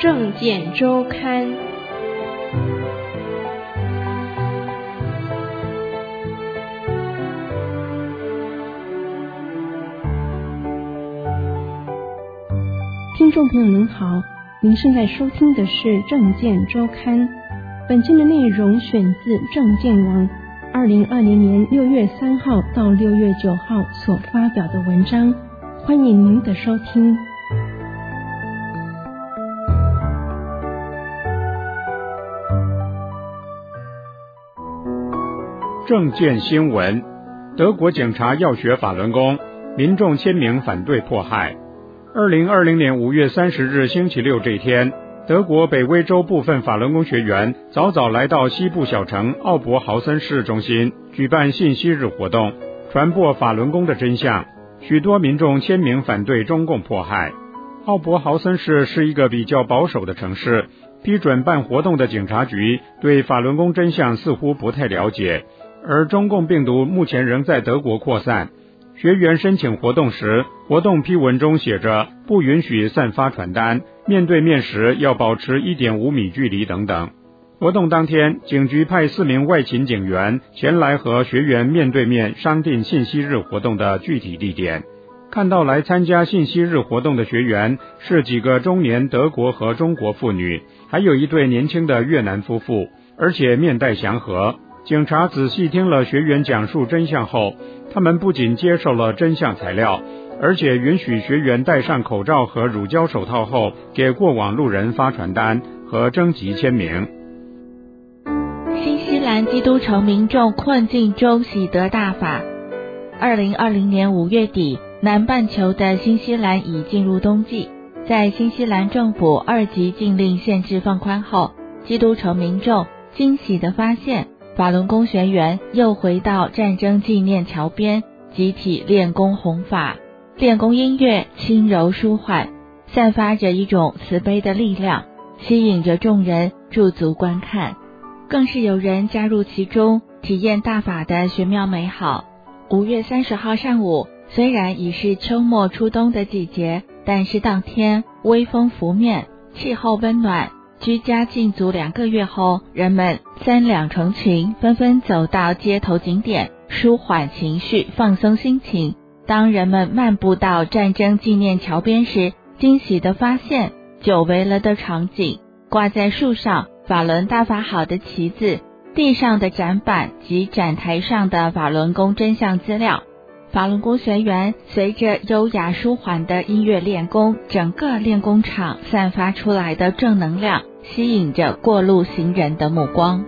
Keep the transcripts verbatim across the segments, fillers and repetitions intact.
政见周刊。 听众朋友您好，您现在收听的是政见周刊，本期的内容选自政见网二零二零年六月三号到六月九号所发表的文章，欢迎您的收听。 政见新闻：德国警察要学法轮功，民众签名反对迫害。二零二零年五月三十日星期六这天，德国北威州部分法轮功学员早早来到西部小城奥伯豪森市中心举办信息日活动，传播法轮功的真相。许多民众签名反对中共迫害。奥伯豪森市是一个比较保守的城市，批准办活动的警察局对法轮功真相似乎不太了解，而中共病毒目前仍在德国扩散。学员申请活动时，活动批文中写着不允许散发传单，面对面时要保持 一点五米距离等等。活动当天，警局派四名外勤警员前来和学员面对面商定信息日活动的具体地点。看到来参加信息日活动的学员是几个中年德国和中国妇女，还有一对年轻的越南夫妇，而且面带祥和。警察仔细听了学员讲述真相后，他们不仅接受了真相材料，而且允许学员戴上口罩和乳胶手套后，给过往路人发传单和征集签名。 新西兰基督城民众困境中喜得大法。二零二零年五月底，南半球的新西兰已进入冬季。在新西兰政府二级禁令限制放宽后，基督城民众惊喜地发现，法轮功学员又回到战争纪念桥边，集体练功弘法。练功音乐轻柔舒缓，散发着一种慈悲的力量，吸引着众人驻足观看。更是有人加入其中，体验大法的玄妙美好。五月三十号上午，虽然已是秋末初冬的季节，但是当天微风拂面，气候温暖。居家禁足两个月后，人们三两成群，纷纷走到街头景点，舒缓情绪，放松心情。当人们漫步到战争纪念桥边时，惊喜地发现久违了的场景：挂在树上法轮大法好的旗子，地上的展板及展台上的法轮功真相资料。法轮功学员随着优雅舒缓的音乐练功，整个练功场散发出来的正能量吸引着过路行人的目光。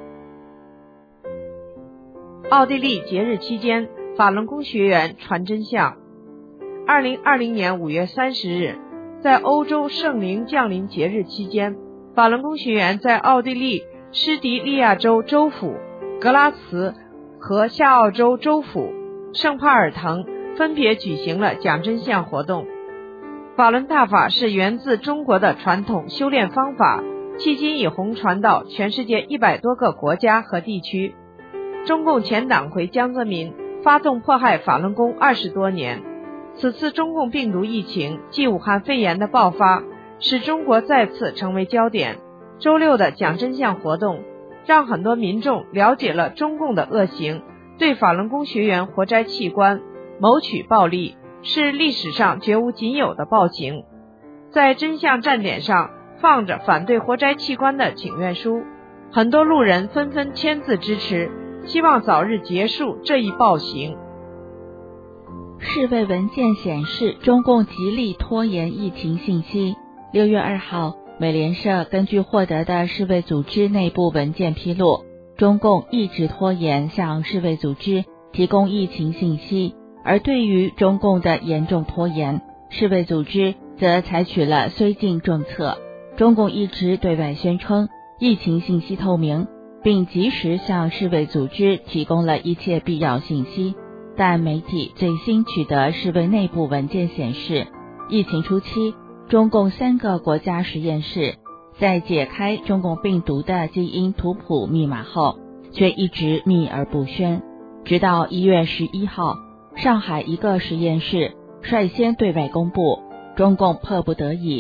奥地利节日期间，法轮功学员传真相。二零二零年五月三十日，在欧洲圣灵降临节日期间，法轮功学员在奥地利施迪利亚州州府、格拉茨和下奥州州府圣帕尔滕分别举行了讲真相活动。法轮大法是源自中国的传统修炼方法，迄今已红传到全世界一百多个国家和地区。中共前党魁江泽民发动迫害法轮功二十多年，此次中共病毒疫情即武汉肺炎的爆发，使中国再次成为焦点。周六的讲真相活动让很多民众了解了中共的恶行，对法轮功学员活摘器官、谋取暴利是历史上绝无仅有的暴行。在真相站点上放着反对活摘器官的请愿书，很多路人纷纷签字支持，希望早日结束这一暴行。 世卫文件显示，中共极力拖延疫情信息。六月二号，美联社根据获得的世卫组织内部文件披露，中共一直拖延向世卫组织提供疫情信息，而对于中共的严重拖延，世卫组织则采取了绥靖政策。中共一直对外宣称疫情信息透明，并及时向世卫组织提供了一切必要信息，但媒体最新取得世卫内部文件显示，疫情初期，中共三个国家实验室在解开中共病毒的基因图谱密码后，却一直秘而不宣。直到一月十一号，上海一个实验室率先对外公布，中共迫不得已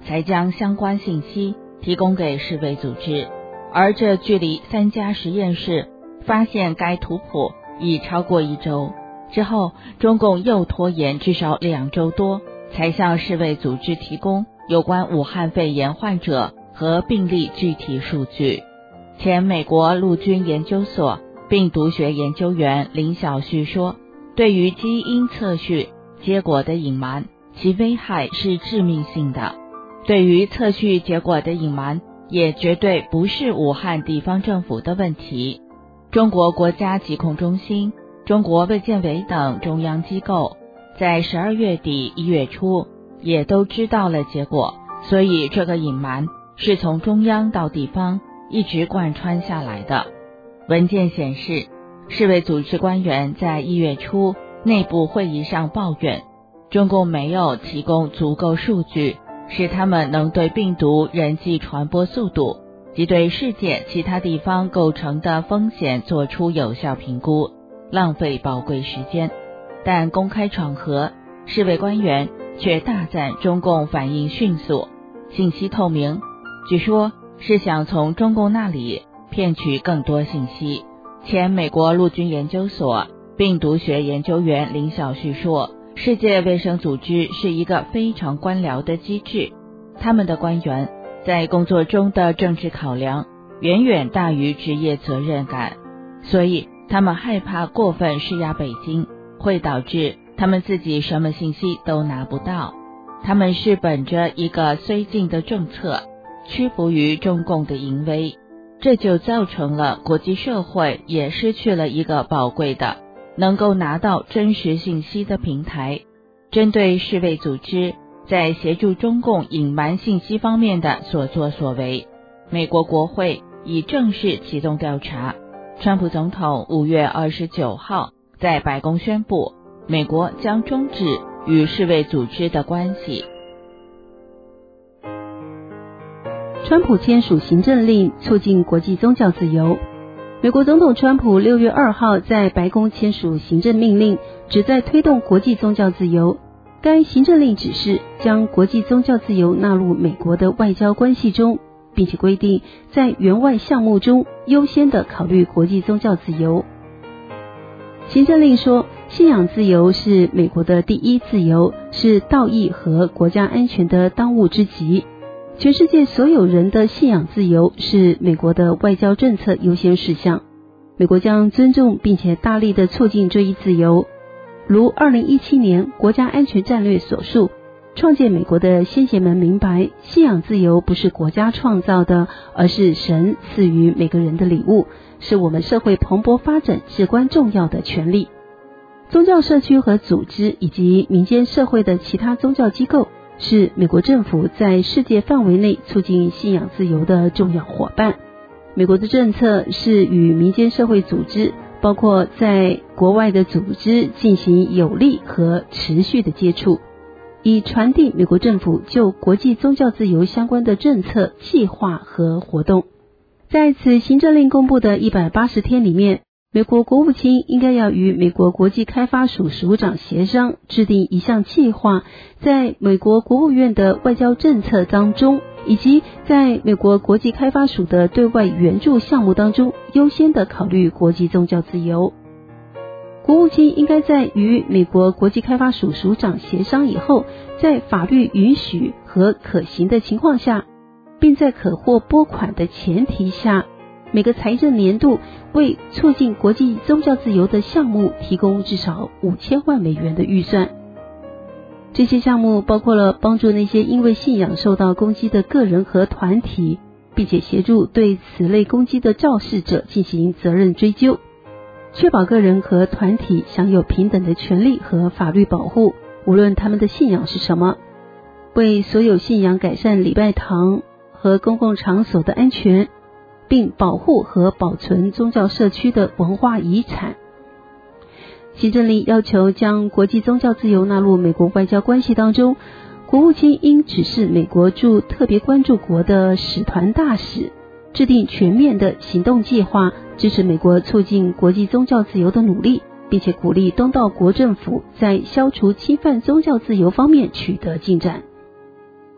才将相关信息提供给世卫组织，而这距离三家实验室发现该图谱已超过一周。之后，中共又拖延至少两周多，才向世卫组织提供有关武汉肺炎患者和病例具体数据。前美国陆军研究所病毒学研究员林晓旭说，对于基因测序结果的隐瞒，其危害是致命性的。对于测序结果的隐瞒，也绝对不是武汉地方政府的问题。中国国家疾控中心、中国卫健委等中央机构在十二月底一月初也都知道了结果，所以这个隐瞒是从中央到地方一直贯穿下来的。文件显示，世卫组织官员在一月初内部会议上抱怨，中共没有提供足够数据，使他们能对病毒人际传播速度及对世界其他地方构成的风险做出有效评估，浪费宝贵时间。但公开场合，世卫官员却大赞中共反应迅速，信息透明，据说是想从中共那里骗取更多信息。前美国陆军研究所病毒学研究员林晓旭说，世界卫生组织是一个非常官僚的机制，他们的官员在工作中的政治考量远远大于职业责任感，所以他们害怕过分施压北京，会导致他们自己什么信息都拿不到。他们是本着一个绥靖的政策，屈服于中共的淫威，这就造成了国际社会也失去了一个宝贵的能够拿到真实信息的平台。针对世卫组织在协助中共隐瞒信息方面的所作所为，美国国会已正式启动调查。川普总统五月二十九号在白宫宣布，美国将终止与世卫组织的关系。 川普签署行政令促进国际宗教自由。美国总统川普六月二号在白宫签署行政命令，旨在推动国际宗教自由。该行政令指示将国际宗教自由纳入美国的外交关系中，并且规定在援外项目中优先的考虑国际宗教自由。行政令说，信仰自由是美国的第一自由，是道义和国家安全的当务之急。全世界所有人的信仰自由是美国的外交政策优先事项。美国将尊重并且大力的促进这一自由。如二零一七年国家安全战略所述，创建美国的先贤们明白，信仰自由不是国家创造的，而是神赐予每个人的礼物，是我们社会蓬勃发展至关重要的权利。宗教社区和组织以及民间社会的其他宗教机构是美国政府在世界范围内促进信仰自由的重要伙伴。美国的政策是与民间社会组织，包括在国外的组织进行有力和持续的接触，以传递美国政府就国际宗教自由相关的政策、计划和活动。在此行政令公布的一百八十天里面，美国国务卿应该要与美国国际开发署署长协商，制定一项计划，在美国国务院的外交政策当中，以及在美国国际开发署的对外援助项目当中，优先的考虑国际宗教自由。国务卿应该在与美国国际开发署署长协商以后，在法律允许和可行的情况下，并在可获拨款的前提下，每个财政年度为促进国际宗教自由的项目提供至少五千万美元的预算。这些项目包括了帮助那些因为信仰受到攻击的个人和团体，并且协助对此类攻击的肇事者进行责任追究，确保个人和团体享有平等的权利和法律保护，无论他们的信仰是什么，为所有信仰改善礼拜堂和公共场所的安全，并保护和保存宗教社区的文化遗产。行政令要求将国际宗教自由纳入美国外交关系当中，国务卿应指示美国驻特别关注国的使团大使，制定全面的行动计划，支持美国促进国际宗教自由的努力，并且鼓励东道国政府在消除侵犯宗教自由方面取得进展。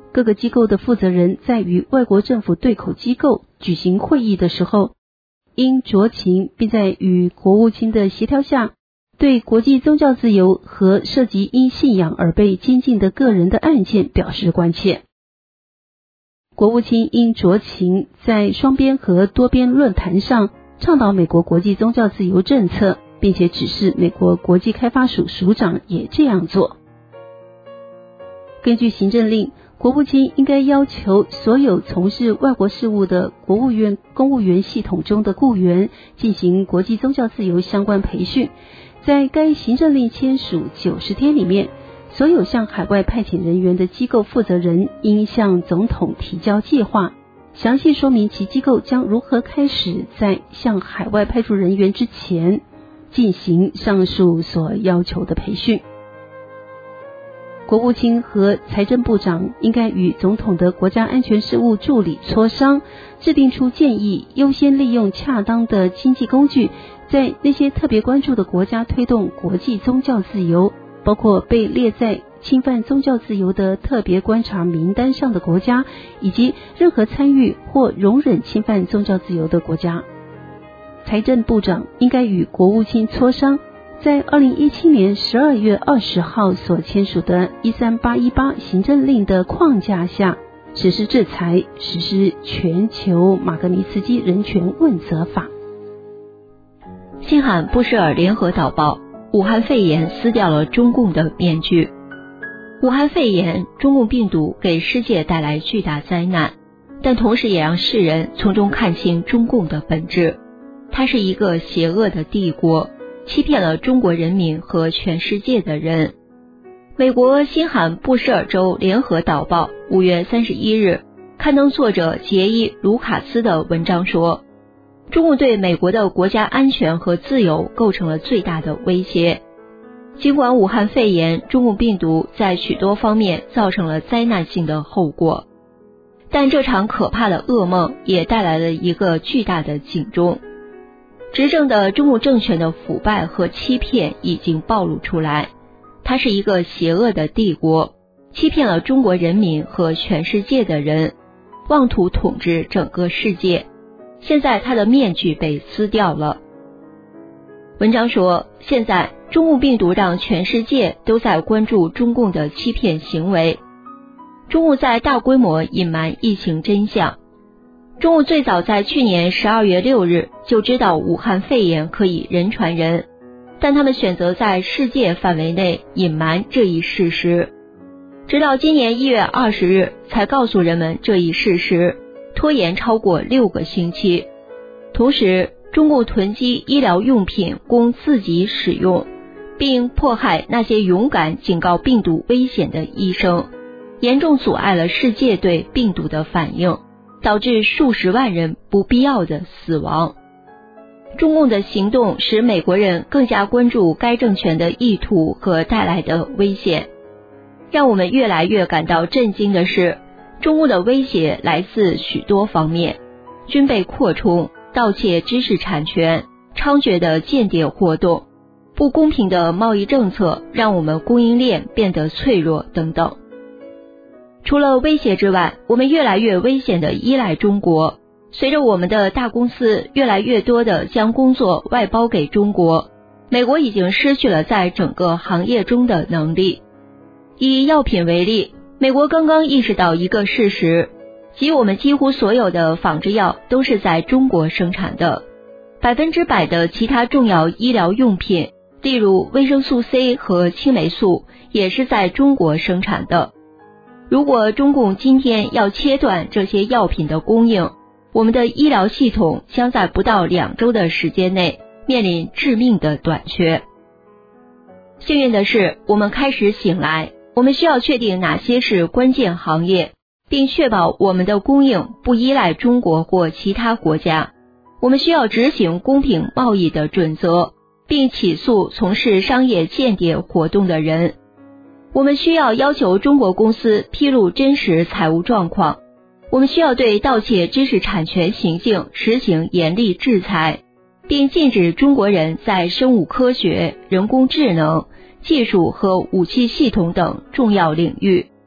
各个机构的负责人在与外国政府对口机构举行会议的时候，应酌情，并在与国务卿的协调下，对国际宗教自由和涉及因信仰而被监禁的个人的案件表示关切。国务卿应酌情在双边和多边论坛上倡导美国国际宗教自由政策，并且指示美国国际开发署署长也这样做。根据行政令，国务卿应该要求所有从事外国事务的国务院公务员系统中的雇员进行国际宗教自由相关培训，在该行政令签署九十天里面，所有向海外派遣人员的机构负责人应向总统提交计划，详细说明其机构将如何开始在向海外派驻人员之前进行上述所要求的培训。国务卿和财政部长应该与总统的国家安全事务助理磋商，制定出建议，优先利用恰当的经济工具，在那些特别关注的国家推动国际宗教自由，包括被列在侵犯宗教自由的特别观察名单上的国家，以及任何参与或容忍侵犯宗教自由的国家。财政部长应该与国务卿磋商，在二零一七年十二月二十号所签署的一三八一八行政令的框架下，实施制裁，实施全球马格尼茨基人权问责法。 新罕布什尔联合导报，武汉肺炎撕掉了中共的面具。武汉肺炎，中共病毒给世界带来巨大灾难，但同时也让世人从中看清中共的本质。它是一个邪恶的帝国，欺骗了中国人民和全世界的人。美国新罕布什尔州联合导报五月三十一日刊登作者杰伊·卢卡斯的文章说，中共对美国的国家安全和自由构成了最大的威胁。尽管武汉肺炎中共病毒在许多方面造成了灾难性的后果，但这场可怕的噩梦也带来了一个巨大的警钟。执政的中共政权的腐败和欺骗已经暴露出来，它是一个邪恶的帝国，欺骗了中国人民和全世界的人，妄图统治整个世界。现在它的面具被撕掉了。文章说，现在中共病毒让全世界都在关注中共的欺骗行为。中共在大规模隐瞒疫情真相。中共最早在去年十二月六日就知道武汉肺炎可以人传人，但他们选择在世界范围内隐瞒这一事实，直到今年一月二十日才告诉人们这一事实，拖延超过六个星期。同时，中共囤积医疗用品供自己使用，并迫害那些勇敢警告病毒危险的医生，严重阻碍了世界对病毒的反应，导致数十万人不必要的死亡。中共的行动使美国人更加关注该政权的意图和带来的危险。让我们越来越感到震惊的是，中共的威胁来自许多方面：军备扩充、盗窃知识产权、猖獗的间谍活动、不公平的贸易政策让我们供应链变得脆弱等等。除了威胁之外，我们越来越危险地依赖中国。随着我们的大公司越来越多地将工作外包给中国，美国已经失去了在整个行业中的能力。以药品为例，美国刚刚意识到一个事实，即我们几乎所有的仿制药都是在中国生产的，百分之百的其他重要医疗用品，例如维生素 C 和青霉素，也是在中国生产的。如果中共今天要切断这些药品的供应，我们的医疗系统将在不到两周的时间内面临致命的短缺。幸运的是，我们开始醒来，我们需要确定哪些是关键行业，并确保我们的供应不依赖中国或其他国家。我们需要执行公平贸易的准则，并起诉从事商业间谍活动的人。我们需要要求中国公司披露真实财务状况。我们需要对盗窃知识产权行径实行严厉制裁，并禁止中国人在生物科学、人工智能、技术和武器系统等重要领域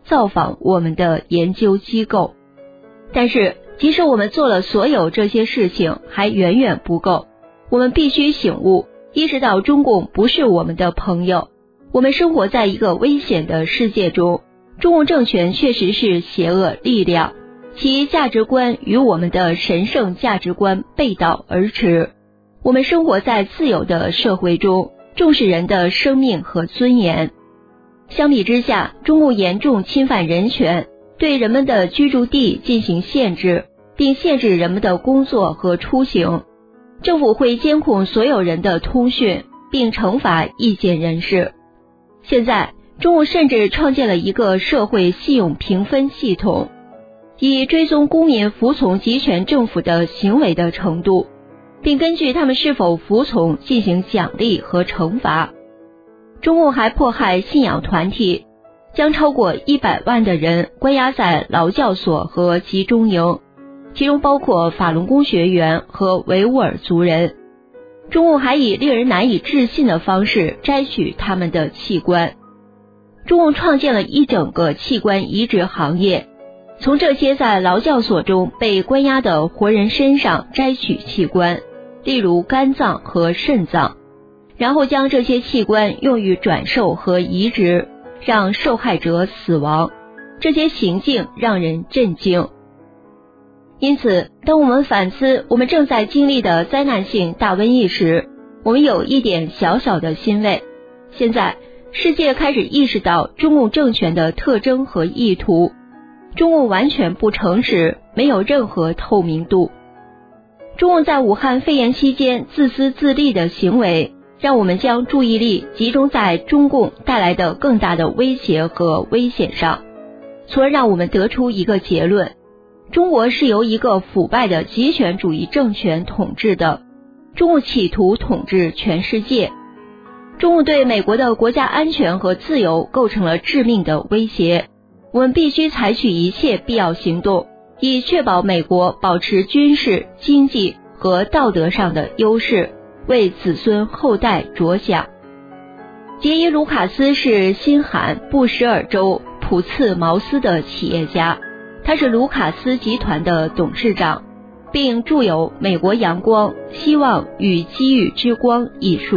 造访我们的研究机构。但是即使我们做了所有这些事情，还远远不够。我们必须醒悟，意识到中共不是我们的朋友。我们生活在一个危险的世界中，中共政权确实是邪恶力量，其价值观与我们的神圣价值观背道而驰。我们生活在自由的社会中，重视人的生命和尊严。相比之下，中共严重侵犯人权，对人们的居住地进行限制，并限制人们的工作和出行。政府会监控所有人的通讯，并惩罚意见人士。现在，中共甚至创建了一个社会信用评分系统，以追踪公民服从集权政府的行为的程度，并根据他们是否服从进行奖励和惩罚。中共还迫害信仰团体，将超过一百万的人关押在劳教所和集中营，其中包括法轮功学员和维吾尔族人。中共还以令人难以置信的方式摘取他们的器官。中共创建了一整个器官移植行业，从这些在劳教所中被关押的活人身上摘取器官，例如肝脏和肾脏，然后将这些器官用于转售和移植，让受害者死亡。这些行径让人震惊。因此，当我们反思我们正在经历的灾难性大瘟疫时，我们有一点小小的欣慰。现在，世界开始意识到中共政权的特征和意图。中共完全不诚实，没有任何透明度。中共在武汉肺炎期间自私自利的行为，让我们将注意力集中在中共带来的更大的威胁和危险上，从而让我们得出一个结论：中国是由一个腐败的极权主义政权统治的，中共企图统治全世界。中共对美国的国家安全和自由构成了致命的威胁，我们必须采取一切必要行动，以确保美国保持军事、经济和道德上的优势，为子孙后代着想。杰伊·卢卡斯是新罕布什尔州普茨茅斯的企业家，他是卢卡斯集团的董事长，并著有《美国阳光、希望与机遇之光》一书。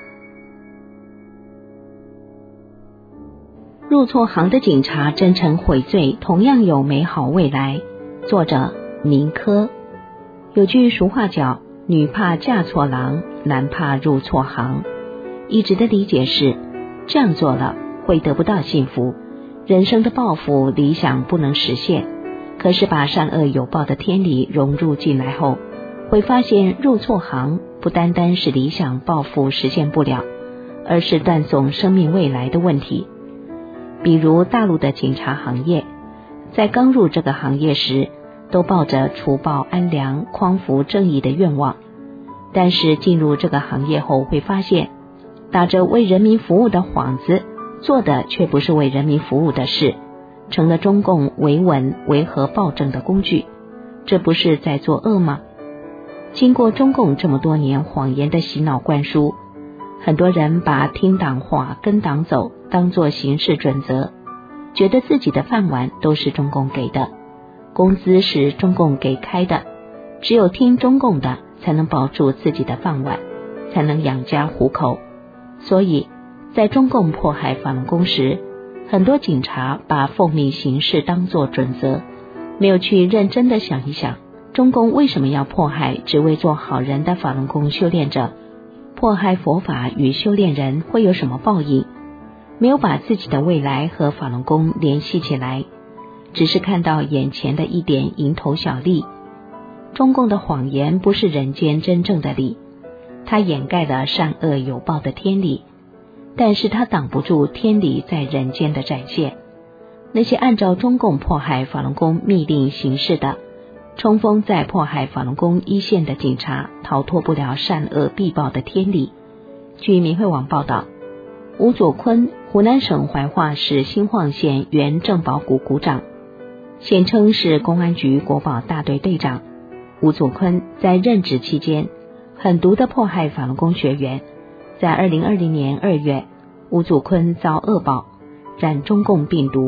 入错行的警察真诚悔罪，同样有美好未来。作者明科。有句俗话叫女怕嫁错郎，男怕入错行。一直的理解是，这样做了会得不到幸福，人生的抱负理想不能实现。可是把善恶有报的天理融入进来后，会发现入错行不单单是理想抱负实现不了，而是断送生命未来的问题。比如大陆的警察行业，在刚入这个行业时，都抱着除暴安良、匡扶正义的愿望，但是进入这个行业后会发现，打着为人民服务的幌子，做的却不是为人民服务的事，成了中共维稳维和暴政的工具。这不是在作恶吗？经过中共这么多年谎言的洗脑灌输，很多人把听党话跟党走当作行事准则，觉得自己的饭碗都是中共给的，工资是中共给开的，只有听中共的才能保住自己的饭碗，才能养家糊口。所以在中共迫害法轮功时，很多警察把奉命行事当作准则，没有去认真的想一想，中共为什么要迫害只为做好人的法轮功修炼者？迫害佛法与修炼人会有什么报应？没有把自己的未来和法轮功联系起来，只是看到眼前的一点蝇头小利。中共的谎言不是人间真正的理，它掩盖了善恶有报的天理，但是它挡不住天理在人间的展现。那些按照中共迫害法轮功密令行事的，冲锋在迫害法轮功一线的警察，逃脱不了善恶必报的天理。据民汇网报道，吴佐坤，湖南省怀化市新晃县原政保股股长，现称是公安局国保大队队长。吴佐坤在任职期间狠毒地迫害法轮功学员。在二零二零年二月，吴佐坤遭恶报，染中共病毒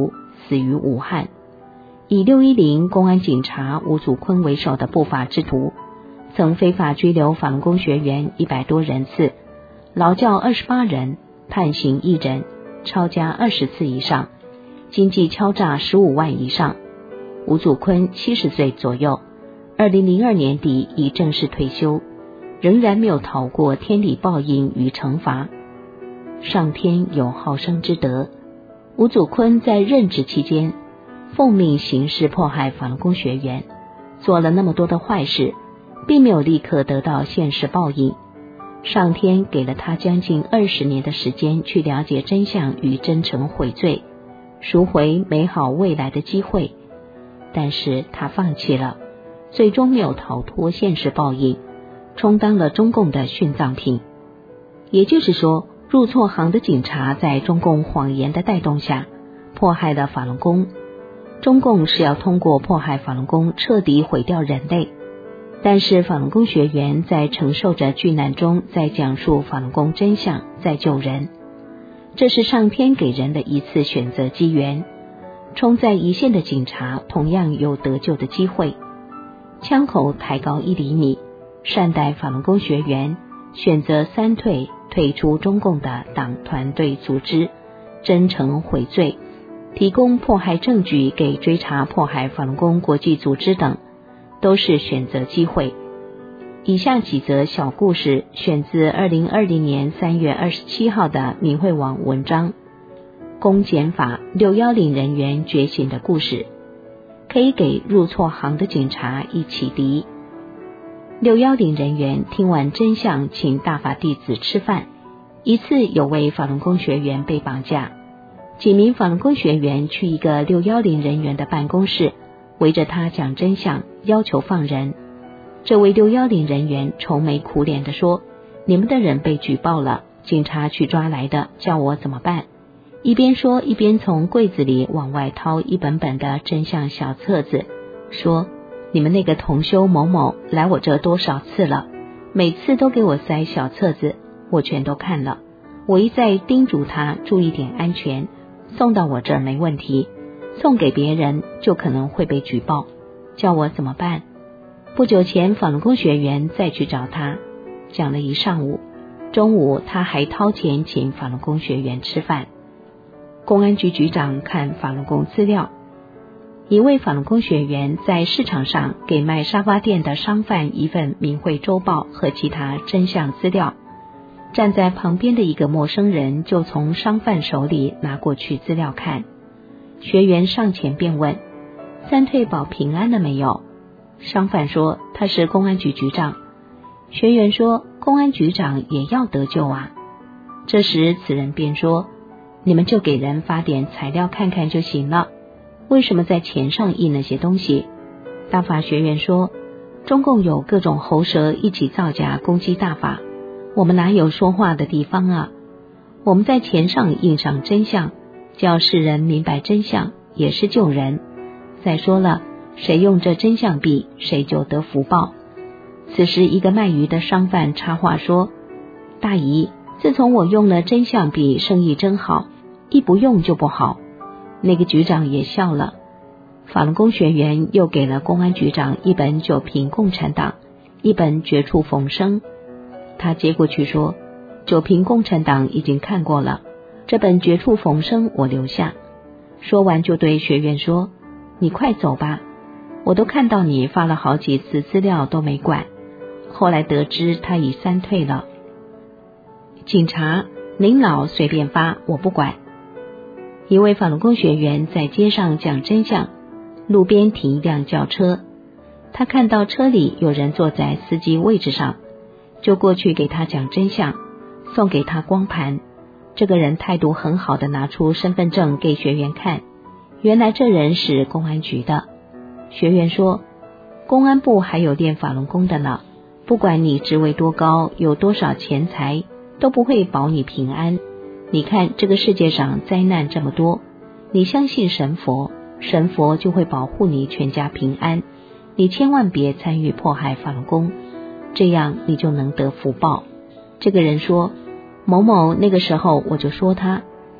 死于武汉。以六一零公安警察吴祖坤为首的不法之徒，曾非法拘留法轮功学员一百多人次，劳教二十八人，判刑一人，抄家二十次以上，经济敲诈十五万以上。吴祖坤七十岁左右，二零零二年底已正式退休，仍然没有逃过天理报应与惩罚。上天有好生之德，吴祖坤在任职期间奉命行事迫害法轮功学员，做了那么多的坏事，并没有立刻得到现实报应。上天给了他将近二十年的时间去了解真相与真诚悔罪，赎回美好未来的机会，但是他放弃了，最终没有逃脱现实报应，充当了中共的殉葬品。也就是说，入错行的警察在中共谎言的带动下迫害了法轮功。中共是要通过迫害法轮功彻底毁掉人类，但是法轮功学员在承受着巨难中，在讲述法轮功真相，在救人。这是上天给人的一次选择机缘，冲在一线的警察同样有得救的机会。枪口抬高一厘米，善待法轮功学员，选择三退，退出中共的党团队组织，真诚悔罪，提供迫害证据给追查迫害法轮功国际组织等，都是选择机会。以下几则小故事选自二零二零年三月二十七号的明慧网文章，公检法六一零人员觉醒的故事，可以给入错行的警察一启迪。六一零人员听完真相，请大法弟子吃饭。一次有位法轮功学员被绑架，几名法轮功学员去一个六一零人员的办公室，围着他讲真相，要求放人。这位六一零人员愁眉苦脸地说，你们的人被举报了，警察去抓来的，叫我怎么办？一边说一边从柜子里往外掏一本本的真相小册子，说，你们那个同修某某来我这多少次了，每次都给我塞小册子，我全都看了，我一再叮嘱他注意点安全，送到我这儿没问题，送给别人就可能会被举报，叫我怎么办？不久前法轮功学员再去找他，讲了一上午，中午他还掏钱请法轮功学员吃饭。公安局局长看法轮功资料，一位法轮功学员在市场上给卖沙发店的商贩一份明慧周报和其他真相资料，站在旁边的一个陌生人就从商贩手里拿过去资料看。学员上前便问，三退保平安了没有？商贩说他是公安局局长。学员说，公安局长也要得救啊。这时此人便说，你们就给人发点材料看看就行了，为什么在钱上印那些东西？大法学员说，中共有各种喉舌一起造假攻击大法，我们哪有说话的地方啊？我们在钱上印上真相，叫世人明白真相，也是救人。再说了，谁用这真相币，谁就得福报。此时一个卖鱼的商贩插话说，大姨，自从我用了真相币，生意真好，一不用就不好。那个局长也笑了。法轮功学员又给了公安局长一本九评共产党，一本绝处逢生。他接过去说，九评共产党已经看过了，这本绝处逢生我留下。说完就对学员说，你快走吧，我都看到你发了好几次资料都没管，后来得知他已三退了。警察，您老随便发，我不管。一位法轮功学员在街上讲真相，路边停一辆轿车，他看到车里有人坐在司机位置上，就过去给他讲真相，送给他光盘。这个人态度很好的拿出身份证给学员看，原来这人是公安局的。学员说，公安部还有练法轮功的呢，不管你职位多高，有多少钱财，都不会保你平安。你看这个世界上灾难这么多，你相信神佛，神佛就会保护你全家平安。你千万别参与迫害法轮功，这样你就能得福报。这个人说，某某那个时候我就说他，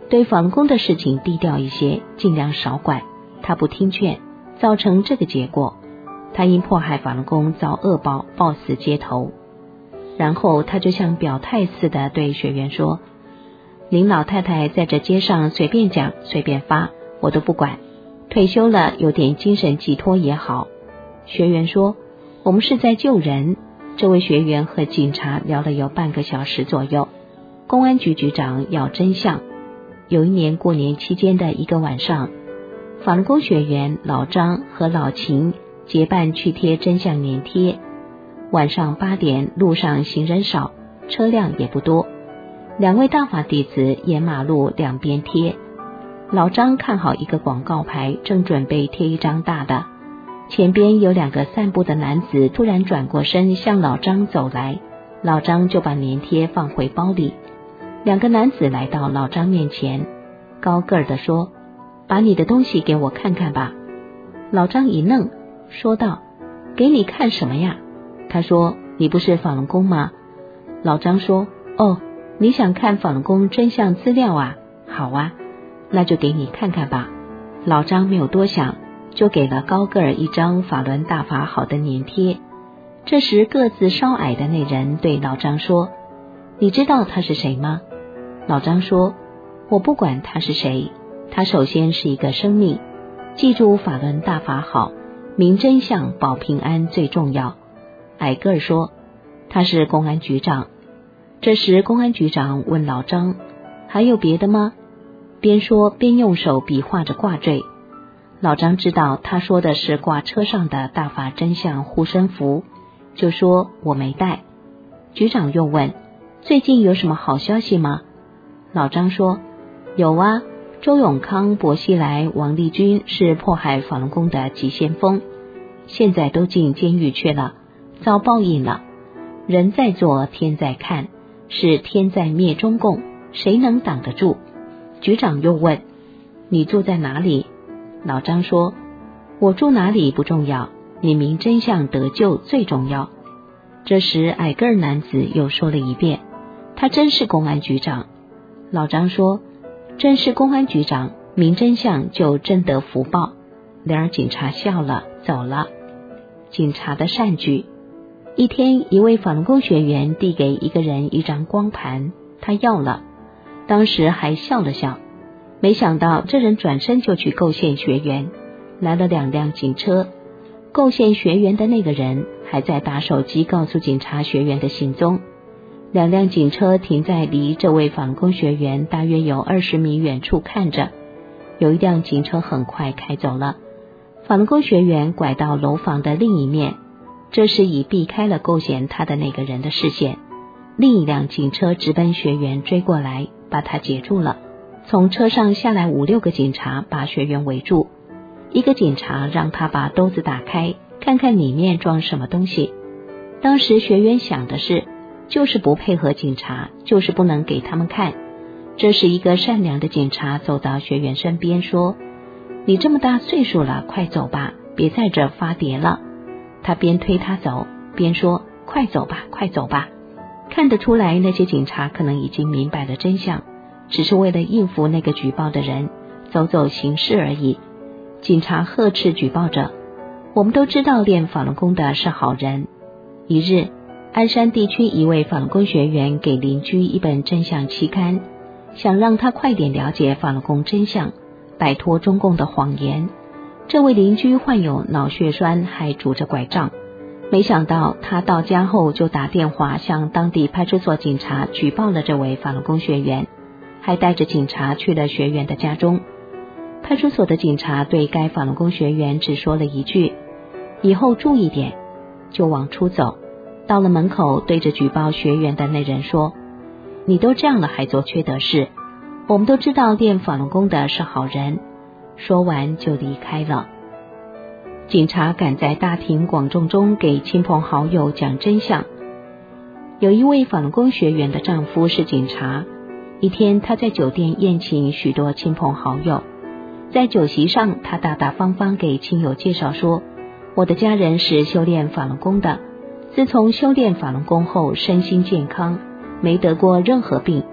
对法轮功的事情低调一些，尽量少管。他不听劝，造成这个结果。他因迫害法轮功遭恶报，暴死街头。然后他就像表态似的对学员说，林老太太在这街上随便讲随便发，我都不管，退休了有点精神寄托也好。学员说，我们是在救人。这位学员和警察聊了有半个小时左右。公安局局长要真相。有一年过年期间的一个晚上，法轮功学员老张和老秦结伴去贴真相年贴。晚上八点，路上行人少，车辆也不多，两位大法弟子沿马路两边贴。老张看好一个广告牌，正准备贴一张大的，前边有两个散步的男子突然转过身向老张走来，老张就把年贴放回包里。两个男子来到老张面前，高个儿的说，把你的东西给我看看吧。老张一愣，说道，给你看什么呀？他说，你不是法轮功吗？老张说，哦，你想看法轮功真相资料啊？好啊，那就给你看看吧。老张没有多想，就给了高个儿一张法轮大法好的年贴。这时个子稍矮的那人对老张说，你知道他是谁吗？老张说，我不管他是谁，他首先是一个生命，记住法轮大法好，明真相保平安最重要。矮个儿说，他是公安局长。这时公安局长问老张，还有别的吗？边说边用手比划着挂坠。老张知道他说的是挂车上的大法真相护身符，就说我没带。局长又问，最近有什么好消息吗？老张说，有啊，周永康、薄熙来、王立军是迫害法轮功的急先锋，现在都进监狱去了，遭报应了。人在做天在看，是天在灭中共，谁能挡得住？局长又问，你住在哪里？老张说，我住哪里不重要，你明真相得救最重要。这时矮个儿男子又说了一遍，他真是公安局长。老张说，真是公安局长，明真相就真得福报。两人警察笑了，走了。警察的善举。一天，一位法轮功学员递给一个人一张光盘，他要了，当时还笑了笑，没想到这人转身就去构陷学员。来了两辆警车，构陷学员的那个人还在打手机告诉警察学员的行踪。两辆警车停在离这位法轮功学员大约有二十米远处看着，有一辆警车很快开走了。法轮功学员拐到楼房的另一面，这时已避开了构陷他的那个人的视线。另一辆警车直奔学员追过来，把他截住了。从车上下来五六个警察把学员围住，一个警察让他把兜子打开，看看里面装什么东西。当时学员想的是，就是不配合警察，就是不能给他们看。这时一个善良的警察走到学员身边说，你这么大岁数了，快走吧，别在这发碟了。他边推他走边说，快走吧，快走吧。看得出来那些警察可能已经明白了真相，只是为了应付那个举报的人，走走形式而已。警察呵斥举报者，我们都知道练法轮功的是好人。一日，鞍山地区一位法轮功学员给邻居一本真相期刊，想让他快点了解法轮功真相，摆脱中共的谎言。这位邻居患有脑血栓，还拄着拐杖。没想到他到家后就打电话向当地派出所警察举报了这位法轮功学员，还带着警察去了学员的家中。派出所的警察对该法轮功学员只说了一句，以后注意点，就往出走。到了门口，对着举报学员的那人说，你都这样了还做缺德事，我们都知道练法轮功的是好人。说完就离开了。警察赶在大庭广众中给亲朋好友讲真相。有一位法轮功学员的丈夫是警察，一天他在酒店宴请许多亲朋好友，在酒席上他大大方方给亲友介绍说，我的家人是修炼法轮功的，自从修炼法轮功后身心健康，没得过任何病，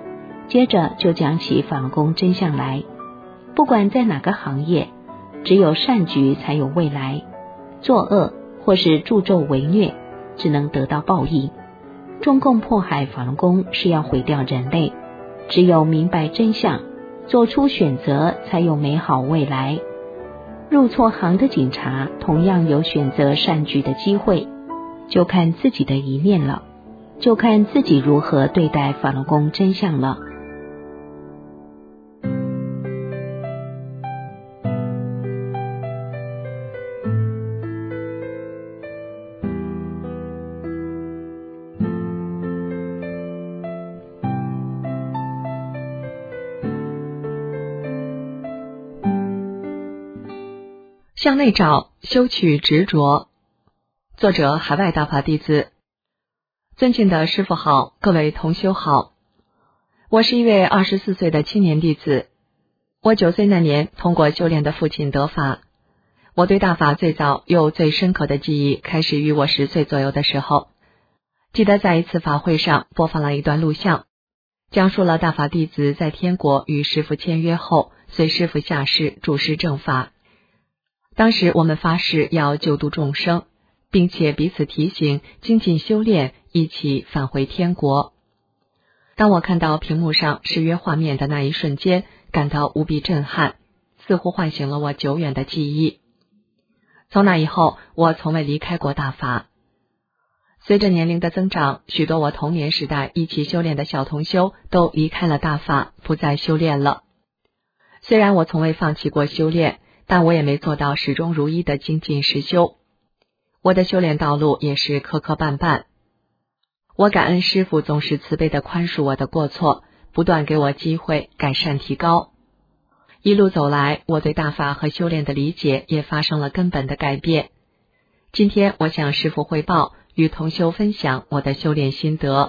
接着就讲起法轮功真相来。不管在哪个行业，只有善举才有未来，作恶或是助纣为虐，只能得到报应。中共迫害法轮功是要毁掉人类，只有明白真相，做出选择，才有美好未来。入错行的警察同样有选择善举的机会，就看自己的一面了，就看自己如何对待法轮功真相了。 向内找，修取执着。作者海外大法弟子。尊敬的师父好，各位同修好。我是一位二十四岁的青年弟子。我九岁那年通过修炼的父亲得法。我对大法最早又最深刻的记忆开始于我十岁左右的时候。记得在一次法会上播放了一段录像，讲述了大法弟子在天国与师父签约后，随师父下世主持正法。当时我们发誓要救度众生，并且彼此提醒精进修炼，一起返回天国。当我看到屏幕上誓约画面的那一瞬间，感到无比震撼，似乎唤醒了我久远的记忆。从那以后，我从未离开过大法。随着年龄的增长，许多我童年时代一起修炼的小同修都离开了大法，不再修炼了。虽然我从未放弃过修炼，但我也没做到始终如一的精进实修，我的修炼道路也是磕磕绊绊。我感恩师父总是慈悲的宽恕我的过错，不断给我机会改善提高。一路走来，我对大法和修炼的理解也发生了根本的改变。今天我向师父汇报，与同修分享我的修炼心得。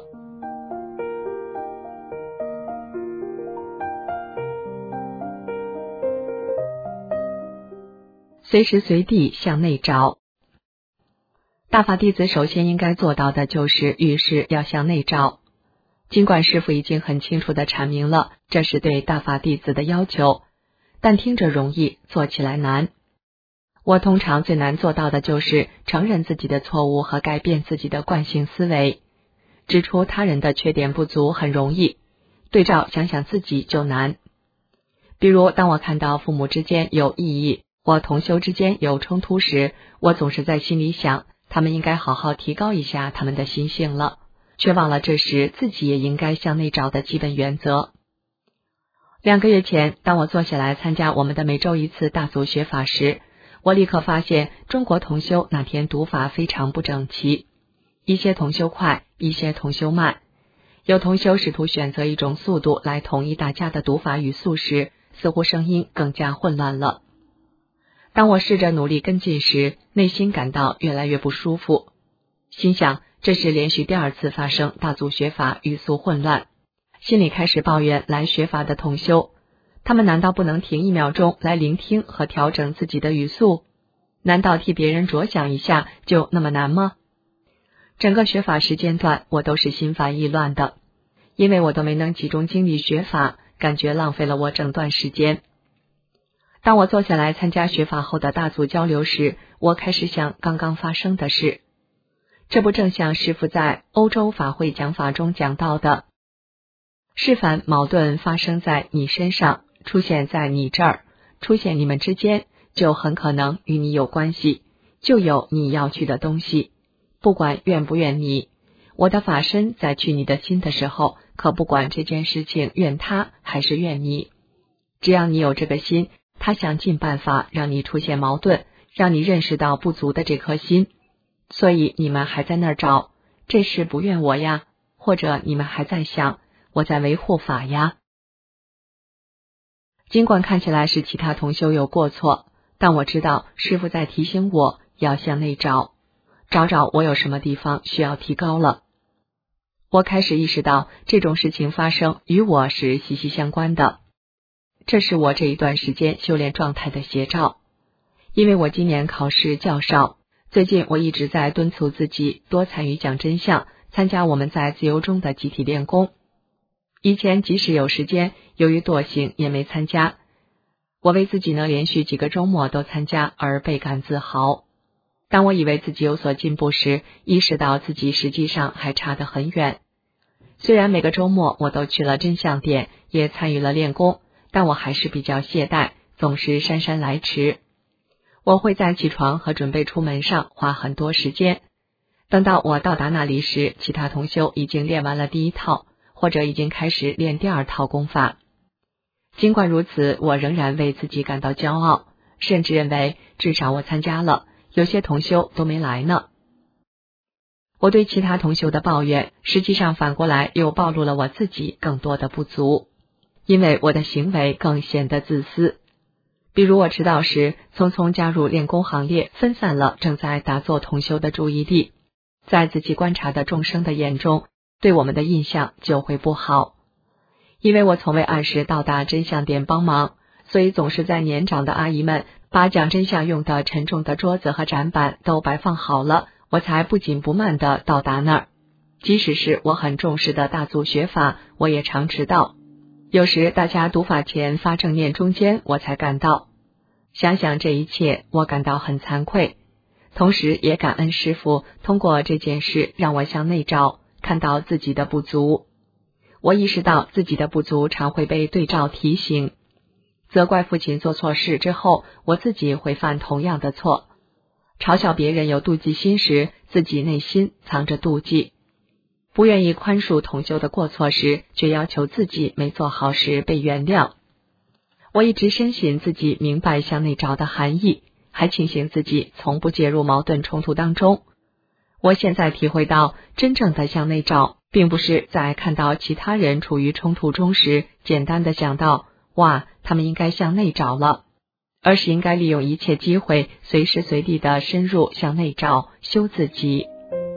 随时随地向内找。大法弟子首先应该做到的就是遇事要向内找。尽管师父已经很清楚地阐明了这是对大法弟子的要求，但听着容易，做起来难。我通常最难做到的就是承认自己的错误和改变自己的惯性思维。指出他人的缺点不足很容易，对照想想自己就难。比如当我看到父母之间有异议，或同修之间有冲突时，我总是在心里想，他们应该好好提高一下他们的心性了，却忘了这时自己也应该向内找的基本原则。两个月前，当我坐下来参加我们的每周一次大组学法时，我立刻发现中国同修那天读法非常不整齐，一些同修快，一些同修慢。有同修试图选择一种速度来统一大家的读法语速时，似乎声音更加混乱了。当我试着努力跟进时，内心感到越来越不舒服，心想这是连续第二次发生大组学法语速混乱，心里开始抱怨来学法的同修，他们难道不能停一秒钟来聆听和调整自己的语速？难道替别人着想一下就那么难吗？整个学法时间段我都是心烦意乱的，因为我都没能集中精力学法，感觉浪费了我整段时间。当我坐下来参加学法后的大组交流时，我开始想刚刚发生的事。这不正像师父在欧洲法会讲法中讲到的，是凡矛盾发生在你身上，出现在你这儿，出现你们之间，就很可能与你有关系，就有你要去的东西，不管怨不怨你。我的法身在去你的心的时候，可不管这件事情怨他还是怨你，只要你有这个心，他想尽办法让你出现矛盾，让你认识到不足的这颗心。所以你们还在那儿找，这是不怨我呀，或者你们还在想，我在维护法呀。尽管看起来是其他同修有过错，但我知道师父在提醒我要向内找，找找我有什么地方需要提高了。我开始意识到这种事情发生与我是息息相关的，这是我这一段时间修炼状态的写照。因为我今年考试较少，最近我一直在敦促自己多参与讲真相，参加我们在自由中的集体练功。 以前即使有时间，由于惰性也没参加。我为自己能连续几个周末都参加而倍感自豪。当我以为自己有所进步时，意识到自己实际上还差得很远。虽然每个周末我都去了真相点，也参与了练功，但我还是比较懈怠，总是姗姗来迟。我会在起床和准备出门上花很多时间。等到我到达那里时，其他同修已经练完了第一套，或者已经开始练第二套功法。尽管如此，我仍然为自己感到骄傲，甚至认为至少我参加了，有些同修都没来呢。我对其他同修的抱怨，实际上反过来又暴露了我自己更多的不足，因为我的行为更显得自私。比如我迟到时，匆匆加入练功行列，分散了正在打坐同修的注意力，在自己观察的众生的眼中，对我们的印象就会不好。因为我从未按时到达真相点帮忙，所以总是在年长的阿姨们把讲真相用的沉重的桌子和展板都摆放好了，我才不紧不慢地到达那儿。即使是我很重视的大祖学法，我也常迟到。有时大家读法前发正念中间，我才赶到。想想这一切，我感到很惭愧，同时也感恩师父通过这件事让我向内照，看到自己的不足。我意识到自己的不足常会被对照提醒，责怪父亲做错事之后，我自己会犯同样的错。嘲笑别人有妒忌心时，自己内心藏着妒忌。不愿意宽恕同修的过错时，却要求自己没做好时被原谅。我一直深信自己明白向内照的含义，还庆幸自己从不介入矛盾冲突当中。我现在体会到，真正的向内照并不是在看到其他人处于冲突中时，简单的想到，哇，他们应该向内照了，而是应该利用一切机会，随时随地的深入向内照，修自己。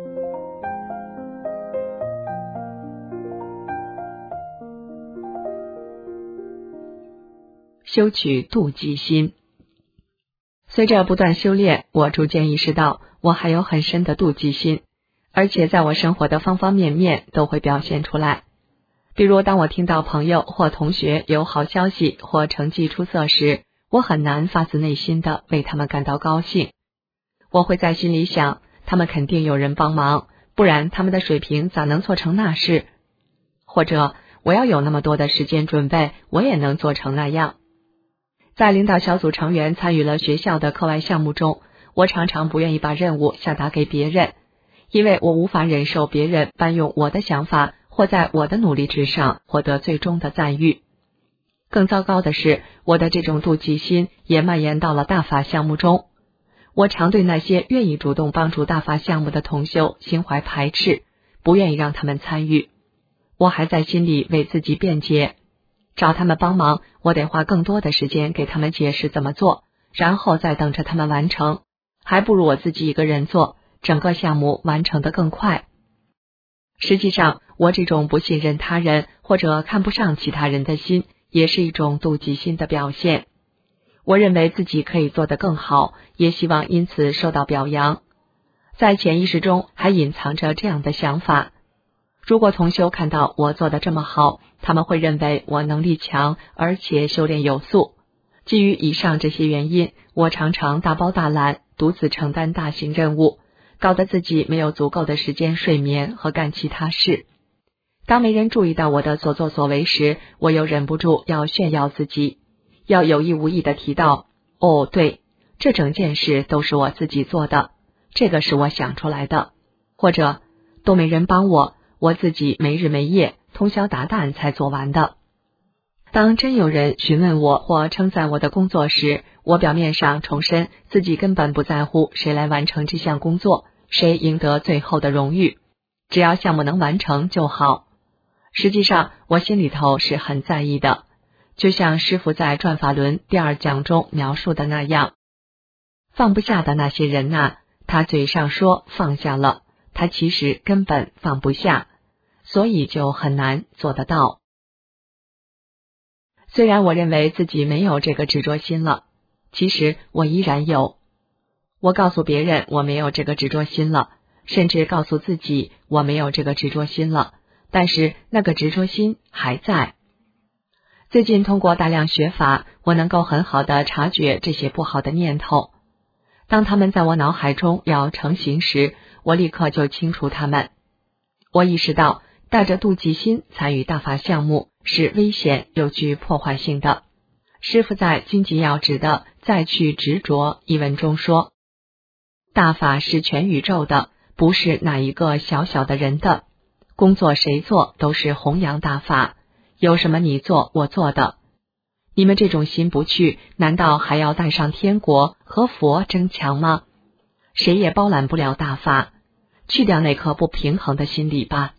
修取妒忌心。随着不断修炼，我逐渐意识到，我还有很深的妒忌心，而且在我生活的方方面面都会表现出来。比如当我听到朋友或同学有好消息或成绩出色时，我很难发自内心的为他们感到高兴。我会在心里想，他们肯定有人帮忙，不然他们的水平咋能做成那事？或者我要有那么多的时间准备，我也能做成那样。在领导小组成员参与了学校的课外项目中，我常常不愿意把任务下达给别人，因为我无法忍受别人搬用我的想法或在我的努力之上获得最终的赞誉。更糟糕的是，我的这种妒忌心也蔓延到了大法项目中。我常对那些愿意主动帮助大法项目的同修心怀排斥，不愿意让他们参与。我还在心里为自己辩解，找他们帮忙，我得花更多的时间给他们解释怎么做，然后再等着他们完成，还不如我自己一个人做，整个项目完成得更快。实际上，我这种不信任他人或者看不上其他人的心，也是一种妒忌心的表现。我认为自己可以做得更好，也希望因此受到表扬。在潜意识中还隐藏着这样的想法，如果同修看到我做得这么好，他们会认为我能力强，而且修炼有素。基于以上这些原因，我常常大包大揽，独自承担大型任务，搞得自己没有足够的时间睡眠和干其他事。当没人注意到我的所作所为时，我又忍不住要炫耀自己，要有意无意地提到，哦，对，这整件事都是我自己做的，这个是我想出来的，或者都没人帮我，我自己没日没夜通宵达旦才做完的。当真有人询问我或称赞我的工作时，我表面上重申自己根本不在乎谁来完成这项工作，谁赢得最后的荣誉，只要项目能完成就好。实际上我心里头是很在意的，就像师父在转法轮第二讲中描述的那样，放不下的那些人啊，他嘴上说放下了，他其实根本放不下，所以就很难做得到。虽然我认为自己没有这个执着心了，其实我依然有。我告诉别人我没有这个执着心了，甚至告诉自己我没有这个执着心了， 但是那个执着心还在。最近通过大量学法，我能够很好的察觉这些不好的念头。当他们在我脑海中要成型时，我立刻就清除他们。我意识到带着妒忌心参与大法项目是危险又具破坏性的。师父在经济要旨的再去执着一文中说，大法是全宇宙的，不是哪一个小小的人的，工作谁做都是弘扬大法，有什么你做我做的。你们这种心不去，难道还要带上天国和佛争强吗？谁也包揽不了大法，去掉那颗不平衡的心理吧。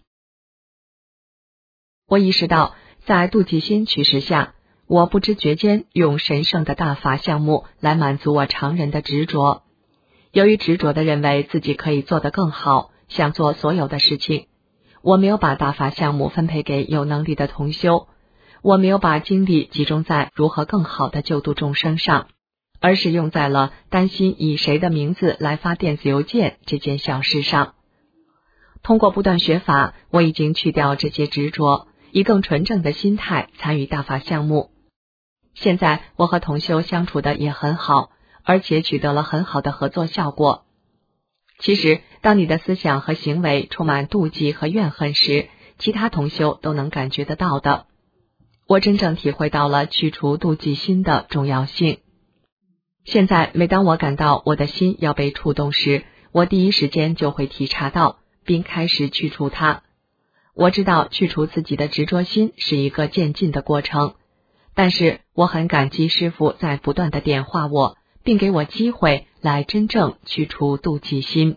我意识到在妒忌心驱使下，我不知觉间用神圣的大法项目来满足我常人的执着。由于执着的认为自己可以做得更好，想做所有的事情，我没有把大法项目分配给有能力的同修，我没有把精力集中在如何更好的救度众生上，而是用在了担心以谁的名字来发电子邮件这件小事上。通过不断学法，我已经去掉这些执着，以更纯正的心态参与大法项目。现在我和同修相处的也很好，而且取得了很好的合作效果。其实当你的思想和行为充满妒忌和怨恨时，其他同修都能感觉得到的。我真正体会到了去除妒忌心的重要性。现在每当我感到我的心要被触动时，我第一时间就会体察到并开始去除它。我知道去除自己的执着心是一个渐进的过程，但是我很感激师父在不断的点化我，并给我机会来真正去除妒忌心。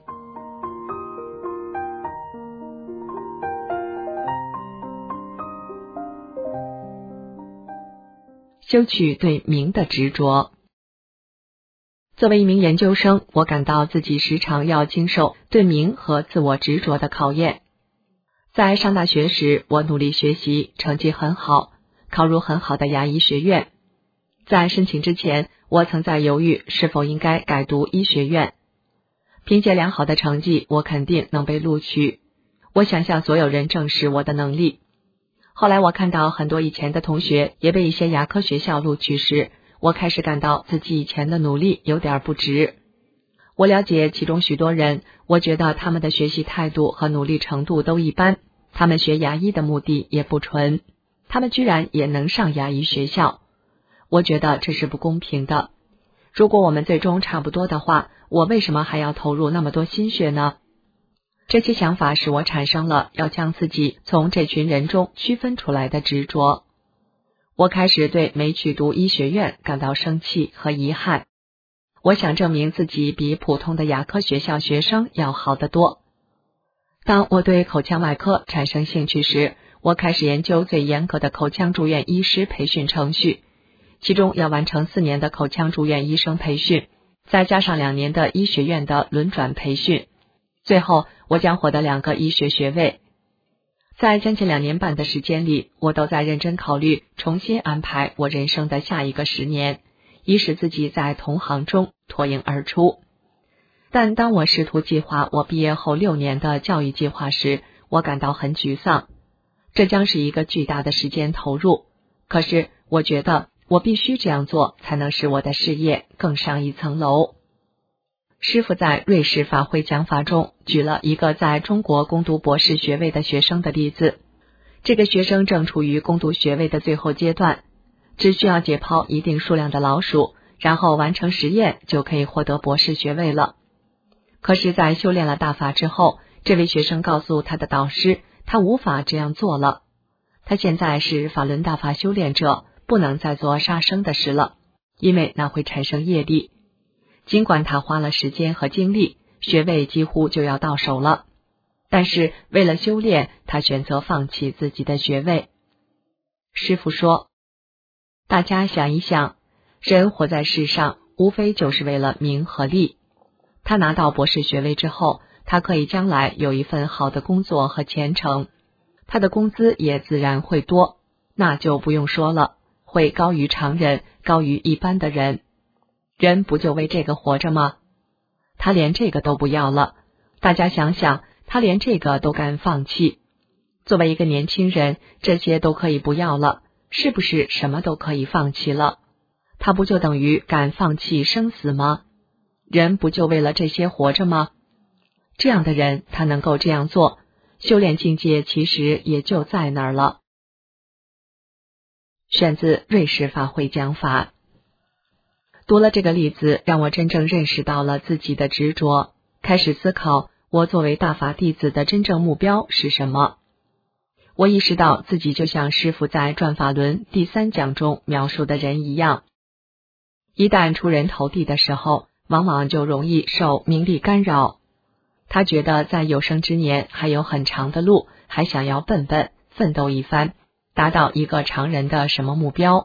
修去对名的执着。作为一名研究生，我感到自己时常要经受对名和自我执着的考验。在上大学时，我努力学习，成绩很好，考入很好的牙医学院。在申请之前，我曾在犹豫是否应该改读医学院。凭借良好的成绩，我肯定能被录取。我想向所有人证实我的能力。后来我看到很多以前的同学也被一些牙科学校录取时，我开始感到自己以前的努力有点不值。我了解其中许多人，我觉得他们的学习态度和努力程度都一般，他们学牙医的目的也不纯，他们居然也能上牙医学校。我觉得这是不公平的。如果我们最终差不多的话，我为什么还要投入那么多心血呢？这些想法使我产生了要将自己从这群人中区分出来的执着。我开始对没去读医学院感到生气和遗憾。我想证明自己比普通的牙科学校学生要好得多。当我对口腔外科产生兴趣时，我开始研究最严格的口腔住院医师培训程序，其中要完成四年的口腔住院医生培训，再加上两年的医学院的轮转培训，最后我将获得两个医学学位。在将近两年半的时间里，我都在认真考虑重新安排我人生的下一个十年，以使自己在同行中脱颖而出。但当我试图计划我毕业后六年的教育计划时，我感到很沮丧。这将是一个巨大的时间投入，可是我觉得我必须这样做，才能使我的事业更上一层楼。师父在瑞士法会讲法中举了一个在中国攻读博士学位的学生的例子。这个学生正处于攻读学位的最后阶段，只需要解剖一定数量的老鼠，然后完成实验就可以获得博士学位了。可是在修炼了大法之后，这位学生告诉他的导师，他无法这样做了。他现在是法轮大法修炼者，不能再做杀生的事了，因为那会产生业力。尽管他花了时间和精力，学位几乎就要到手了，但是为了修炼，他选择放弃自己的学位。师父说，大家想一想，人活在世上，无非就是为了名和利。他拿到博士学位之后，他可以将来有一份好的工作和前程，他的工资也自然会多，那就不用说了，会高于常人，高于一般的人。人不就为这个活着吗？他连这个都不要了，大家想想，他连这个都敢放弃。 作为一个年轻人，这些都可以不要了，是不是什么都可以放弃了？他不就等于敢放弃生死吗？人不就为了这些活着吗？这样的人，他能够这样做，修炼境界其实也就在那儿了。选自瑞士法会讲法。读了这个例子，让我真正认识到了自己的执着，开始思考我作为大法弟子的真正目标是什么。我意识到自己就像师父在《转法轮》第三讲中描述的人一样，一旦出人头地的时候，往往就容易受名利干扰。他觉得在有生之年还有很长的路，还想要笨笨奋斗一番，达到一个常人的什么目标？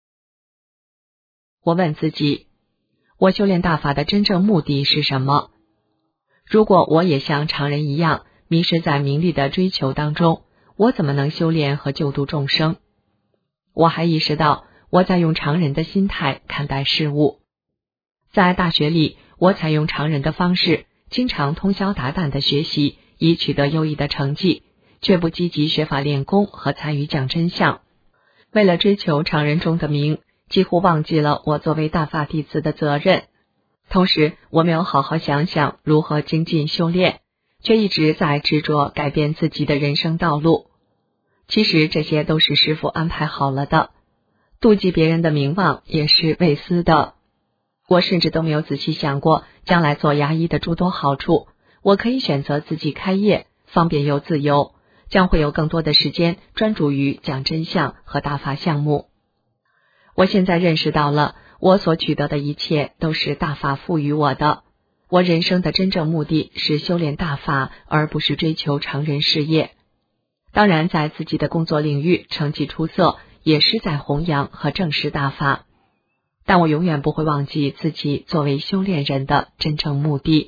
我问自己，我修炼大法的真正目的是什么？如果我也像常人一样迷失在名利的追求当中，我怎么能修炼和救度众生？我还意识到我在用常人的心态看待事物。在大学里，我采用常人的方式，经常通宵达旦的学习，以取得优异的成绩，却不积极学法练功和参与讲真相。为了追求常人中的名，几乎忘记了我作为大法弟子的责任。同时，我没有好好想想如何精进修炼，却一直在执着改变自己的人生道路。其实这些都是师父安排好了的，妒忌别人的名望也是为私的。我甚至都没有仔细想过将来做牙医的诸多好处，我可以选择自己开业，方便又自由，将会有更多的时间专注于讲真相和大法项目。我现在认识到了，我所取得的一切都是大法赋予我的。我人生的真正目的是修炼大法，而不是追求常人事业。当然，在自己的工作领域成绩出色，也是在弘扬和正视大法。但我永远不会忘记自己作为修炼人的真正目的。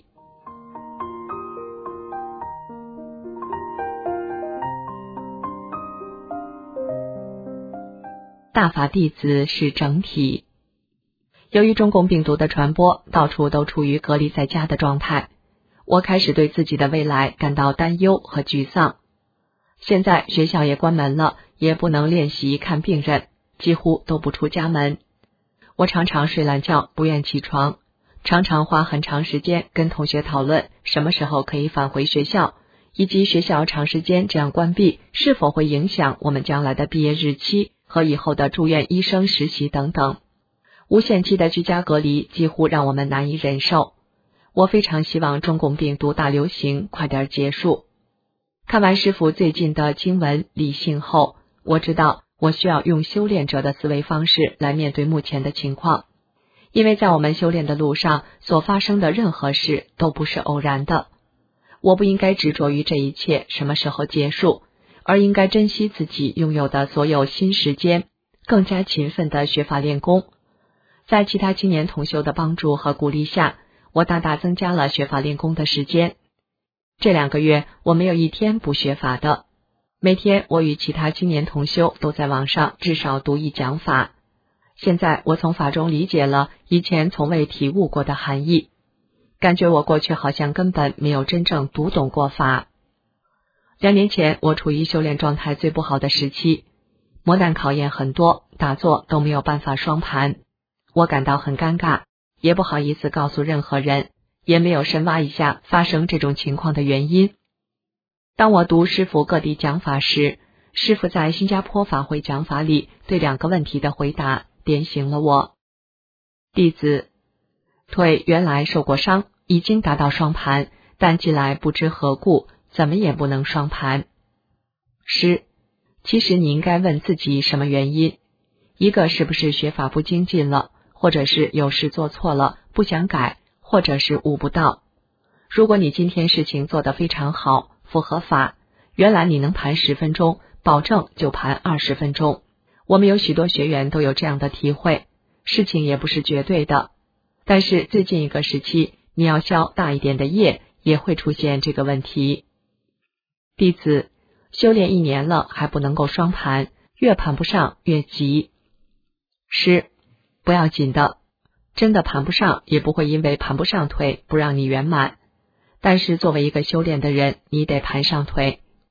大法弟子是整体。由于中共病毒的传播，到处都处于隔离在家的状态，我开始对自己的未来感到担忧和沮丧。现在学校也关门了，也不能练习看病人，几乎都不出家门。我常常睡懒觉，不愿起床，常常花很长时间跟同学讨论什么时候可以返回学校，以及学校长时间这样关闭是否会影响我们将来的毕业日期和以后的住院医生实习等等。无限期的居家隔离几乎让我们难以忍受。我非常希望中共病毒大流行快点结束。看完师父最近的经文理性后，我知道我需要用修炼者的思维方式来面对目前的情况，因为在我们修炼的路上所发生的任何事都不是偶然的。我不应该执着于这一切什么时候结束，而应该珍惜自己拥有的所有新时间，更加勤奋地学法练功。在其他青年同修的帮助和鼓励下，我大大增加了学法练功的时间。这两个月我没有一天不学法的，每天我与其他青年同修都在网上至少读一讲法。现在我从法中理解了以前从未体悟过的含义，感觉我过去好像根本没有真正读懂过法。两年前我处于修炼状态最不好的时期，磨难考验很多，打坐都没有办法双盘，我感到很尴尬，也不好意思告诉任何人，也没有深挖一下发生这种情况的原因。当我读师父各地讲法时，师父在新加坡法会讲法里对两个问题的回答点醒了我。弟子，腿原来受过伤，已经达到双盘，但近来不知何故，怎么也不能双盘。师，其实你应该问自己什么原因，一个是不是学法不精进了，或者是有事做错了，不想改，或者是悟不到。如果你今天事情做得非常好，符合法，原来你能盘十分钟，保证就盘二十分钟。我们有许多学员都有这样的体会，事情也不是绝对的，但是最近一个时期，你要消大一点的业，也会出现这个问题。弟子，修炼一年了还不能够双盘，越盘不上越急。师，不要紧的，真的盘不上也不会因为盘不上腿不让你圆满，但是作为一个修炼的人，你得盘上腿。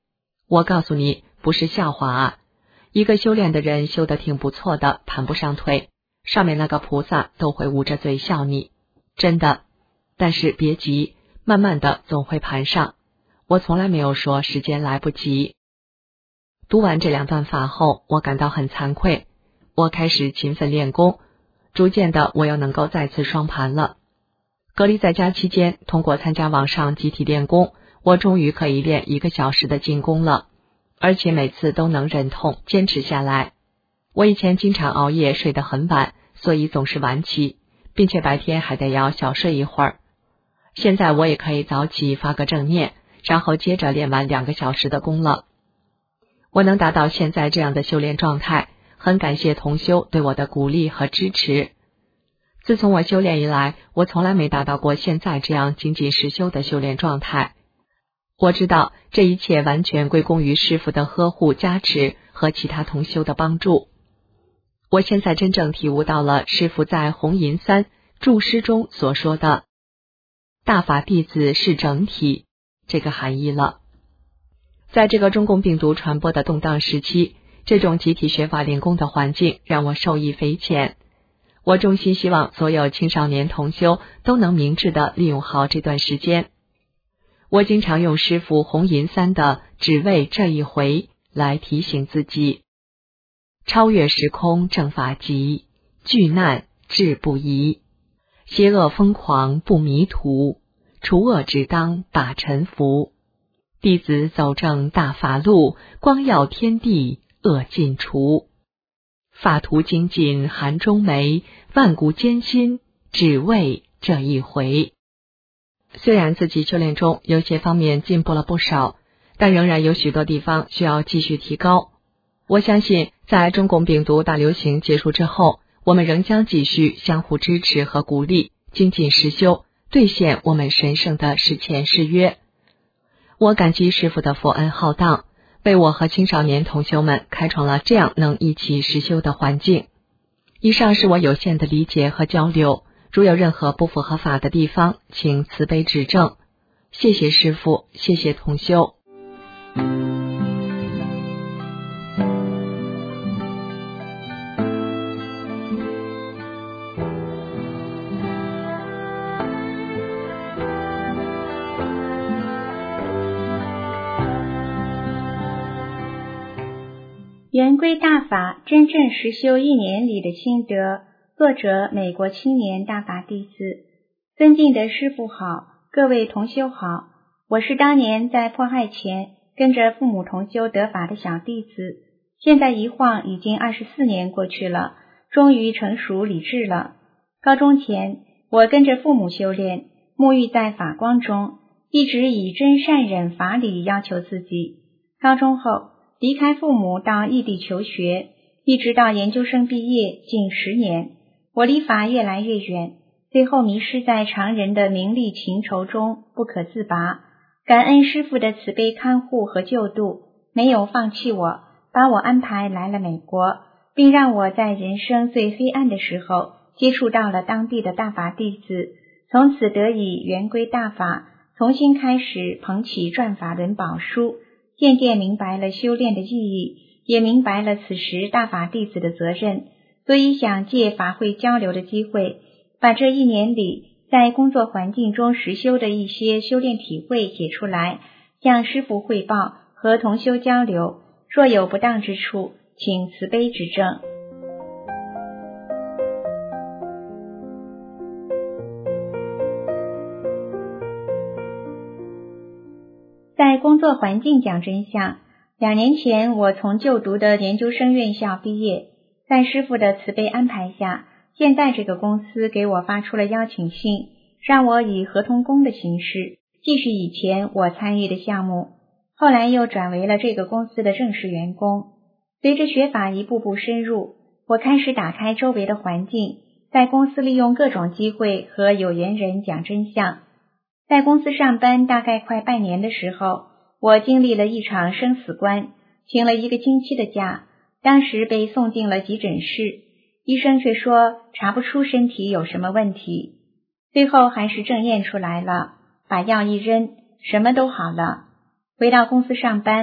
我告诉你，不是笑话啊！一个修炼的人修得挺不错的，盘不上腿，上面那个菩萨都会捂着嘴笑你，真的。但是别急，慢慢的总会盘上。我从来没有说时间来不及。读完这两段法后，我感到很惭愧。我开始勤奋练功，逐渐的我又能够再次双盘了。隔离在家期间，通过参加网上集体练功，我终于可以练一个小时的进攻了，而且每次都能忍痛坚持下来。我以前经常熬夜睡得很晚，所以总是晚起，并且白天还得要小睡一会儿。现在我也可以早起发个正念，然后接着练完两个小时的功了。我能达到现在这样的修炼状态，很感谢同修对我的鼓励和支持。自从我修炼以来，我从来没达到过现在这样精进实修的修炼状态。我知道这一切完全归功于师父的呵护加持和其他同修的帮助。我现在真正体悟到了师父在红银三注释中所说的大法弟子是整体这个含义了。在这个中共病毒传播的动荡时期，这种集体学法练功的环境让我受益匪浅。我衷心希望所有青少年同修都能明智地利用好这段时间。我经常用师父红银三的只为这一回来提醒自己，超越时空正法极，巨难志不移，邪恶疯狂不迷途，除恶只当把尘服，弟子走正大法路，光耀天地恶尽除，法图精进含中梅，万古艰辛只为这一回。虽然自己修炼中有些方面进步了不少，但仍然有许多地方需要继续提高。我相信在中共病毒大流行结束之后，我们仍将继续相互支持和鼓励，精进实修，兑现我们神圣的誓前誓约。我感激师父的佛恩浩荡，为我和青少年同修们开创了这样能一起实修的环境。以上是我有限的理解和交流，如有任何不符合法的地方，请慈悲指正。谢谢师父，谢谢同修。 圆规大法真正实修一年里的心得，作者美国青年大法弟子。尊敬的师父好，各位同修好，我是当年在迫害前跟着父母同修得法的小弟子，现在一晃已经二十四年过去了，终于成熟理智了。高中前我跟着父母修炼，沐浴在法光中，一直以真善忍法理要求自己。高中后离开父母到异地求学，一直到研究生毕业近十年，我离法越来越远，最后迷失在常人的名利情仇中不可自拔。感恩师父的慈悲看护和救度，没有放弃我，把我安排来了美国，并让我在人生最黑暗的时候接触到了当地的大法弟子，从此得以圆规大法，重新开始捧起转法轮宝书，渐渐明白了修炼的意义，也明白了此时大法弟子的责任，所以想借法会交流的机会，把这一年里在工作环境中实修的一些修炼体会写出来，向师父汇报和同修交流，若有不当之处，请慈悲指正。在工作环境讲真相，两年前我从就读的研究生院校毕业，在师父的慈悲安排下，现在这个公司给我发出了邀请信，让我以合同工的形式继续以前我参与的项目，后来又转为了这个公司的正式员工。随着学法一步步深入，我开始打开周围的环境，在公司利用各种机会和有缘人讲真相。在公司上班大概快半年的时候，我经历了一场生死关，请了一个星期的假，当时被送进了急诊室，医生却说查不出身体有什么问题，最后还是正验出来了，把药一扔，什么都好了。回到公司上班，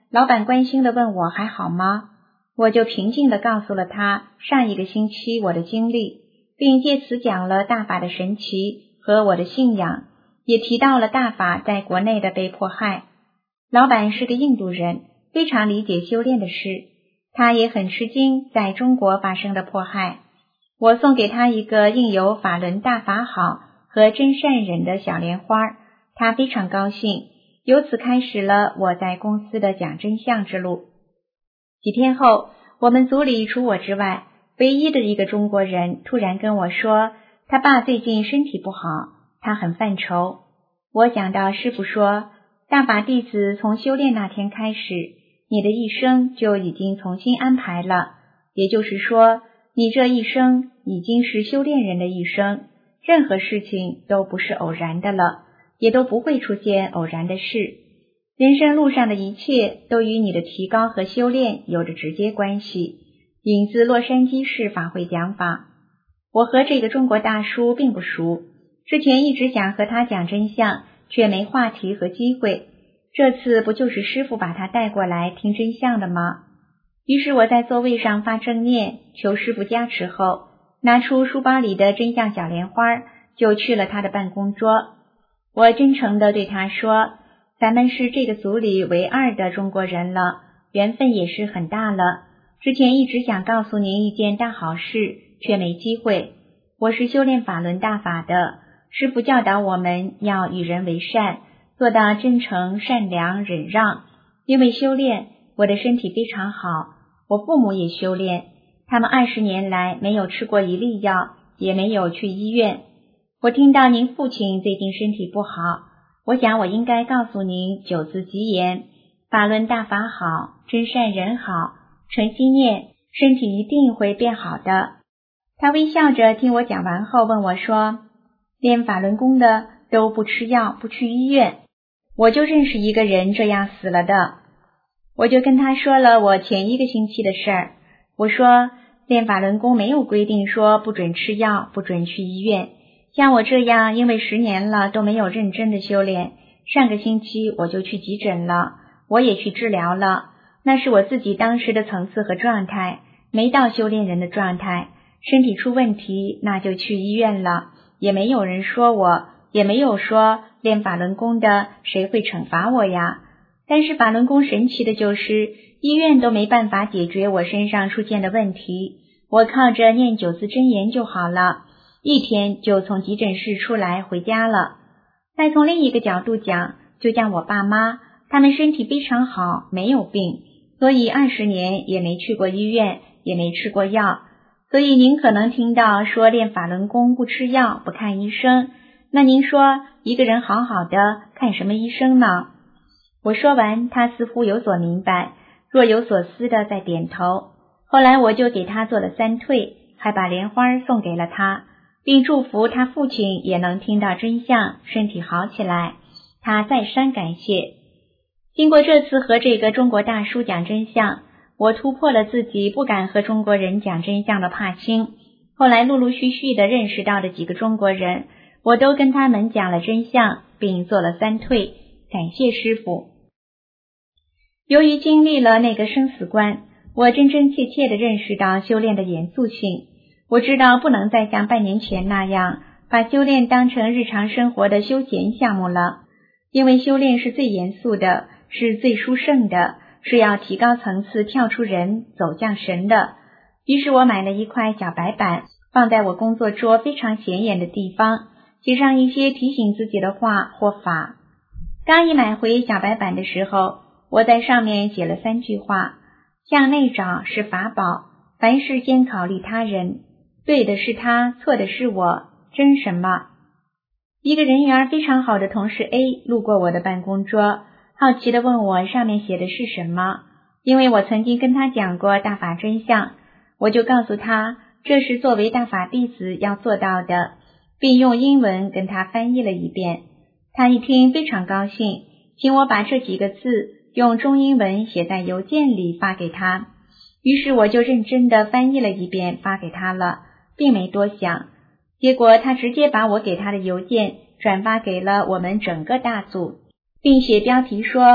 老板关心地问我还好吗？我就平静地告诉了他上一个星期我的经历，并借此讲了大法的神奇和我的信仰，也提到了大法在国内的被迫害。老板是个印度人，非常理解修炼的事，他也很吃惊在中国发生的迫害。我送给他一个印有法轮大法好和真善忍的小莲花，他非常高兴，由此开始了我在公司的讲真相之路。几天后，我们组里除我之外，唯一的一个中国人突然跟我说，他爸最近身体不好，他很犯愁。我想到师父说，大法弟子从修炼那天开始，你的一生就已经重新安排了，也就是说，你这一生已经是修炼人的一生，任何事情都不是偶然的了，也都不会出现偶然的事。人生路上的一切都与你的提高和修炼有着直接关系。引自洛杉矶市法会讲法。我和这个中国大叔并不熟，之前一直想和他讲真相，却没话题和机会。这次不就是师父把他带过来听真相的吗？于是我在座位上发正念，求师父加持后，拿出书包里的真相小莲花，就去了他的办公桌。我真诚地对他说，咱们是这个组里唯二的中国人了，缘分也是很大了。之前一直想告诉您一件大好事，却没机会。我是修炼法轮大法的，师父教导我们要与人为善，做到真诚、善良、忍让。因为修炼，我的身体非常好，我父母也修炼，他们二十年来没有吃过一粒药，也没有去医院。我听到您父亲最近身体不好，我想我应该告诉您九字吉言：法轮大法好，真善人好，诚心念，身体一定会变好的。他微笑着听我讲完后问我说，练法轮功的都不吃药，不去医院，我就认识一个人这样死了的。我就跟他说了我前一个星期的事儿，我说练法轮功没有规定说不准吃药，不准去医院，像我这样因为十年了都没有认真的修炼，上个星期我就去急诊了，我也去治疗了，那是我自己当时的层次和状态，没到修炼人的状态，身体出问题那就去医院了，也没有人说我，也没有说练法轮功的谁会惩罚我呀。但是法轮功神奇的就是医院都没办法解决我身上出现的问题，我靠着念九字真言就好了，一天就从急诊室出来回家了。再从另一个角度讲，就像我爸妈，他们身体非常好，没有病，所以二十年也没去过医院，也没吃过药。所以您可能听到说练法轮功不吃药，不看医生，那您说一个人好好的看什么医生呢？我说完，他似乎有所明白，若有所思的在点头。后来我就给他做了三退，还把莲花送给了他，并祝福他父亲也能听到真相，身体好起来。他再三感谢。经过这次和这个中国大叔讲真相，我突破了自己不敢和中国人讲真相的怕青。后来陆陆续续的认识到的几个中国人，我都跟他们讲了真相，并做了三退，感谢师父。由于经历了那个生死关，我真真切切地认识到修炼的严肃性。我知道不能再像半年前那样把修炼当成日常生活的休闲项目了，因为修炼是最严肃的，是最殊胜的，是要提高层次，跳出人走向神的。于是我买了一块小白板，放在我工作桌非常显眼的地方，写上一些提醒自己的话或法。刚一买回小白板的时候，我在上面写了三句话：向内找是法宝，凡事先考虑他人，对的是他，错的是我，争什么？一个人缘非常好的同事 A 路过我的办公桌，好奇地问我上面写的是什么。因为我曾经跟他讲过大法真相，我就告诉他这是作为大法弟子要做到的，并用英文跟他翻译了一遍。他一听非常高兴，请我把这几个字用中英文写在邮件里发给他。于是我就认真地翻译了一遍发给他了，并没多想。结果他直接把我给他的邮件转发给了我们整个大组，并写标题说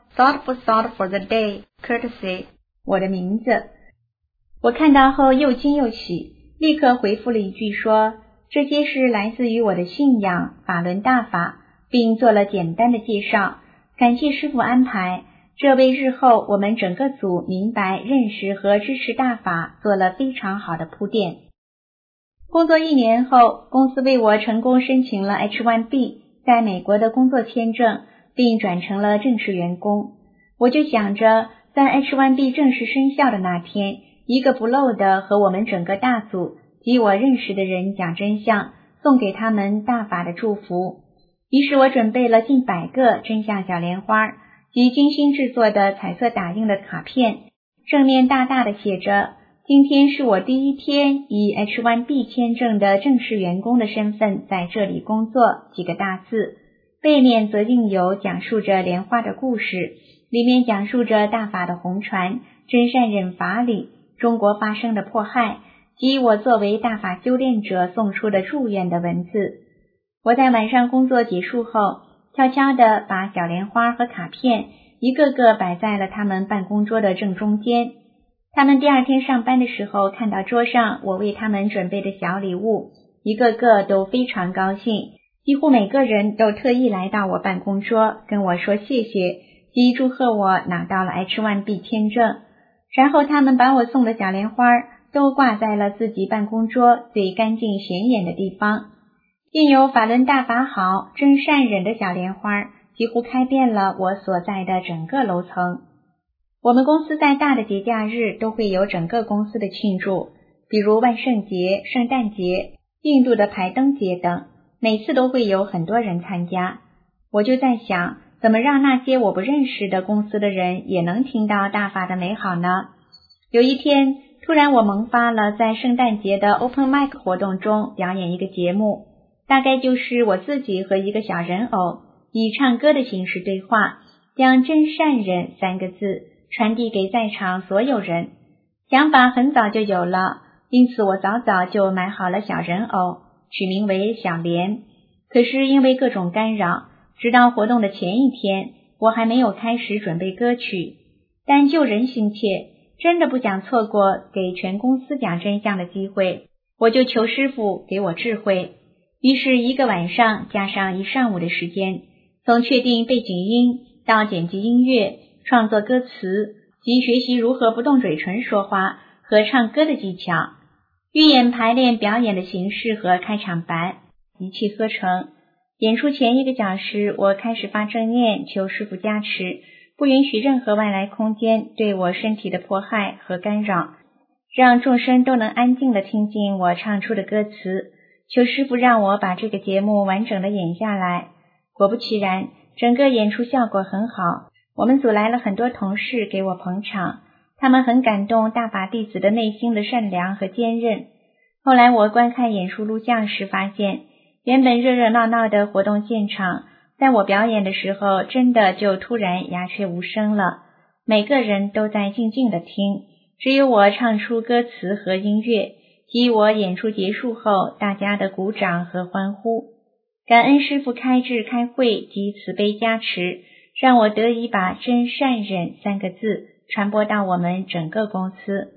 Thoughtful thought for the day, courtesy， 我的名字。我看到后又惊又喜，立刻回复了一句说，这些是来自于我的信仰法轮大法，并做了简单的介绍，感谢师父安排，这为日后我们整个组明白、认识和支持大法做了非常好的铺垫。工作一年后，公司为我成功申请了 H 一 B 在美国的工作签证，并转成了正式员工。我就想着在 H 一 B 正式生效的那天，一个不漏的和我们整个大组及我认识的人讲真相，送给他们大法的祝福。于是我准备了近百个真相小莲花及精心制作的彩色打印的卡片，正面大大的写着，今天是我第一天以 H 一 B 签证的正式员工的身份在这里工作几个大字，背面则印有讲述着莲花的故事，里面讲述着大法的红传、真善忍法理、中国发生的迫害及我作为大法修炼者送出的祝愿的文字。我在晚上工作结束后，悄悄地把小莲花和卡片一个个摆在了他们办公桌的正中间。他们第二天上班的时候，看到桌上我为他们准备的小礼物，一个个都非常高兴，几乎每个人都特意来到我办公桌跟我说谢谢及祝贺我拿到了 H 一 B 签证。然后他们把我送的小莲花都挂在了自己办公桌最干净显眼的地方。印有法轮大法好、真善忍的小莲花几乎开遍了我所在的整个楼层。我们公司在大的节假日都会有整个公司的庆祝，比如万圣节、圣诞节、印度的排灯节等，每次都会有很多人参加。我就在想，怎么让那些我不认识的公司的人也能听到大法的美好呢？有一天，突然我萌发了在圣诞节的 Open Mic 活动中表演一个节目，大概就是我自己和一个小人偶以唱歌的形式对话，将真善忍三个字传递给在场所有人。想法很早就有了，因此我早早就买好了小人偶，取名为小莲。可是因为各种干扰，直到活动的前一天，我还没有开始准备歌曲。但救人心切，真的不想错过给全公司讲真相的机会，我就求师父给我智慧。于是一个晚上加上一上午的时间，从确定背景音到剪辑音乐、创作歌词及学习如何不动嘴唇说话和唱歌的技巧，预演排练表演的形式和开场白，一气呵成。演出前一个小时，我开始发正念，求师父加持，不允许任何外来空间对我身体的迫害和干扰，让众生都能安静地听进我唱出的歌词。求师父让我把这个节目完整的演下来。果不其然，整个演出效果很好，我们组来了很多同事给我捧场，他们很感动大法弟子的内心的善良和坚韧。后来我观看演出录像时发现，原本热热闹闹的活动现场，在我表演的时候真的就突然鸦雀无声了，每个人都在静静地听，只有我唱出歌词和音乐，及我演出结束后大家的鼓掌和欢呼。感恩师父开智开慧及慈悲加持，让我得以把真善忍三个字传播到我们整个公司。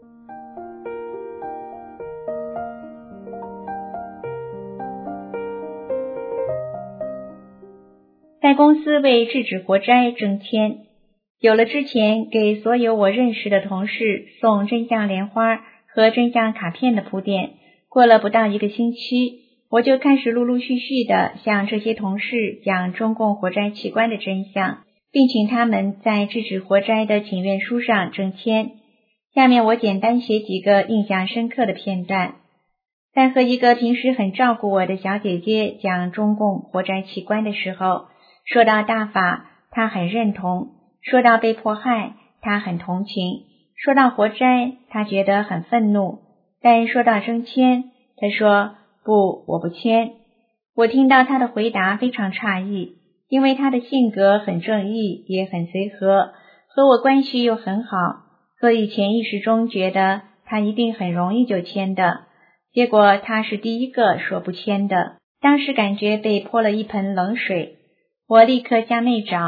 在公司为制止活摘征签，有了之前给所有我认识的同事送真相莲花和真相卡片的铺垫，过了不到一个星期，我就开始陆陆续续的向这些同事讲中共活摘器官的真相，并请他们在制止活摘的请愿书上征签。下面我简单写几个印象深刻的片段。在和一个平时很照顾我的小姐姐讲中共活摘器官的时候，说到大法，她很认同；说到被迫害，她很同情；说到活摘，她觉得很愤怒。但说到征签，她说不，我不签。我听到她的回答非常诧异，因为她的性格很正义，也很随和，和我关系又很好，所以潜意识中觉得她一定很容易就签的。结果她是第一个说不签的，当时感觉被泼了一盆冷水。我立刻向内找，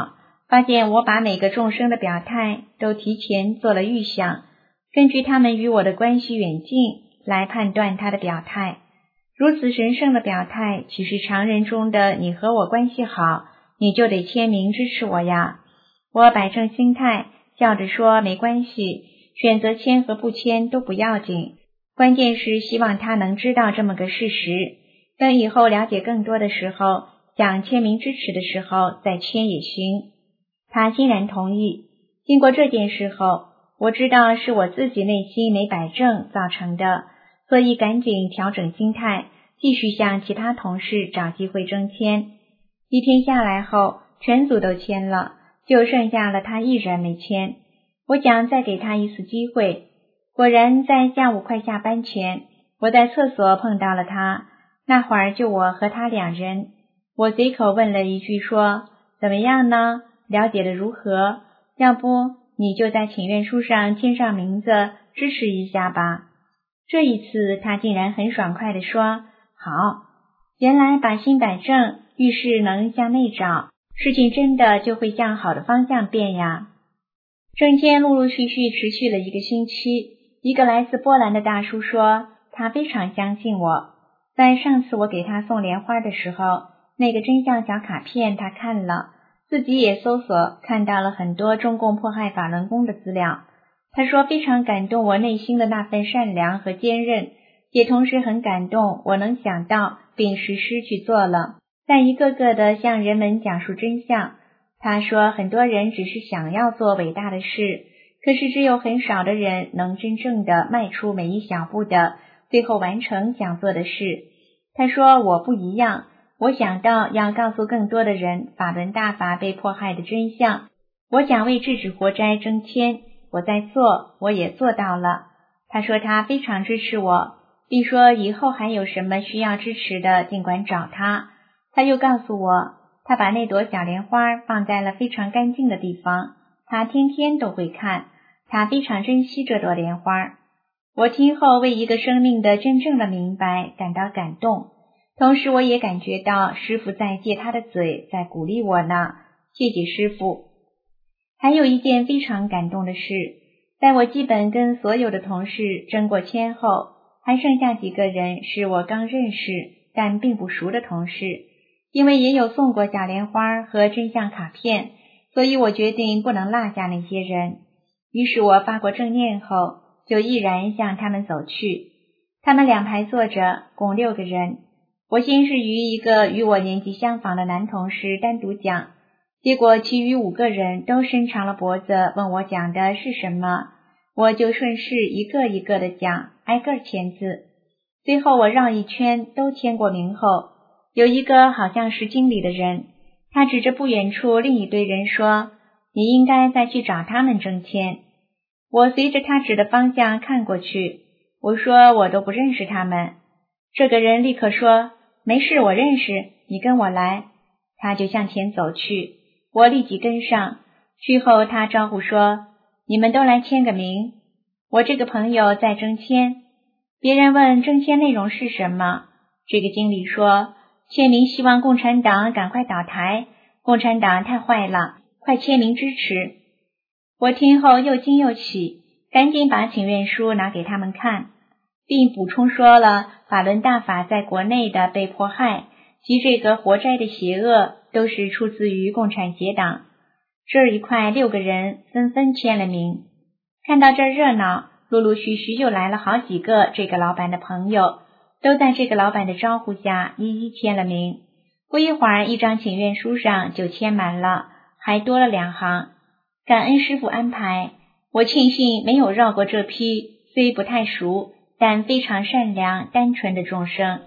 发现我把每个众生的表态都提前做了预想，根据他们与我的关系远近来判断他的表态。如此神圣的表态，岂是常人中的你和我关系好，你就得签名支持我呀？我摆正心态，笑着说没关系，选择签和不签都不要紧，关键是希望他能知道这么个事实，等以后了解更多的时候，想签名支持的时候再签也行。他欣然同意。经过这件事后，我知道是我自己内心没摆正造成的，所以赶紧调整心态，继续向其他同事找机会征签。一天下来后，全组都签了，就剩下了他一人没签。我想再给他一次机会。果然在下午快下班前，我在厕所碰到了他，那会儿就我和他两人。我随口问了一句说，怎么样呢？了解的如何？要不你就在请愿书上签上名字，支持一下吧。这一次他竟然很爽快地说，好。原来把心摆正，遇事能向内找，事情真的就会向好的方向变呀。征签陆陆续续持续了一个星期，一个来自波兰的大叔说，他非常相信我。在上次我给他送莲花的时候，那个真相小卡片他看了，自己也搜索看到了很多中共迫害法轮功的资料。他说非常感动我内心的那份善良和坚韧，也同时很感动我能想到并实施去做了，但一个个的向人们讲述真相。他说很多人只是想要做伟大的事，可是只有很少的人能真正的迈出每一小步的最后完成想做的事。他说我不一样，我想到要告诉更多的人法轮大法被迫害的真相，我想为制止活摘征签，我在做，我也做到了。他说他非常支持我，并说以后还有什么需要支持的尽管找他。他又告诉我，他把那朵小莲花放在了非常干净的地方，他天天都会看，他非常珍惜这朵莲花。我听后为一个生命的真正的明白感到感动，同时我也感觉到师父在借他的嘴在鼓励我呢，谢谢师父。还有一件非常感动的事，在我基本跟所有的同事征过签后，还剩下几个人是我刚认识但并不熟的同事，因为也有送过小莲花和真相卡片，所以我决定不能落下那些人。于是我发过正念后，就毅然向他们走去。他们两排坐着，共六个人。我先是与一个与我年纪相仿的男同事单独讲，结果其余五个人都伸长了脖子问我讲的是什么，我就顺势一个一个的讲，挨个签字。最后我绕一圈都签过名后，有一个好像是经理的人，他指着不远处另一堆人说，你应该再去找他们征签。我随着他指的方向看过去，我说我都不认识他们。这个人立刻说，没事，我认识，你跟我来。他就向前走去，我立即跟上去后，他招呼说，你们都来签个名，我这个朋友在征签。别人问征签内容是什么，这个经理说，签名希望共产党赶快倒台，共产党太坏了，快签名支持。我听后又惊又喜，赶紧把请愿书拿给他们看，并补充说了法轮大法在国内的被迫害及这个活摘的邪恶都是出自于共产邪党。这一块六个人纷纷签了名。看到这热闹，陆陆续续又来了好几个这个老板的朋友，都在这个老板的招呼下一一签了名。不一会儿，一张请愿书上就签满了，还多了两行。感恩师父安排，我庆幸没有绕过这批虽不太熟但非常善良单纯的众生。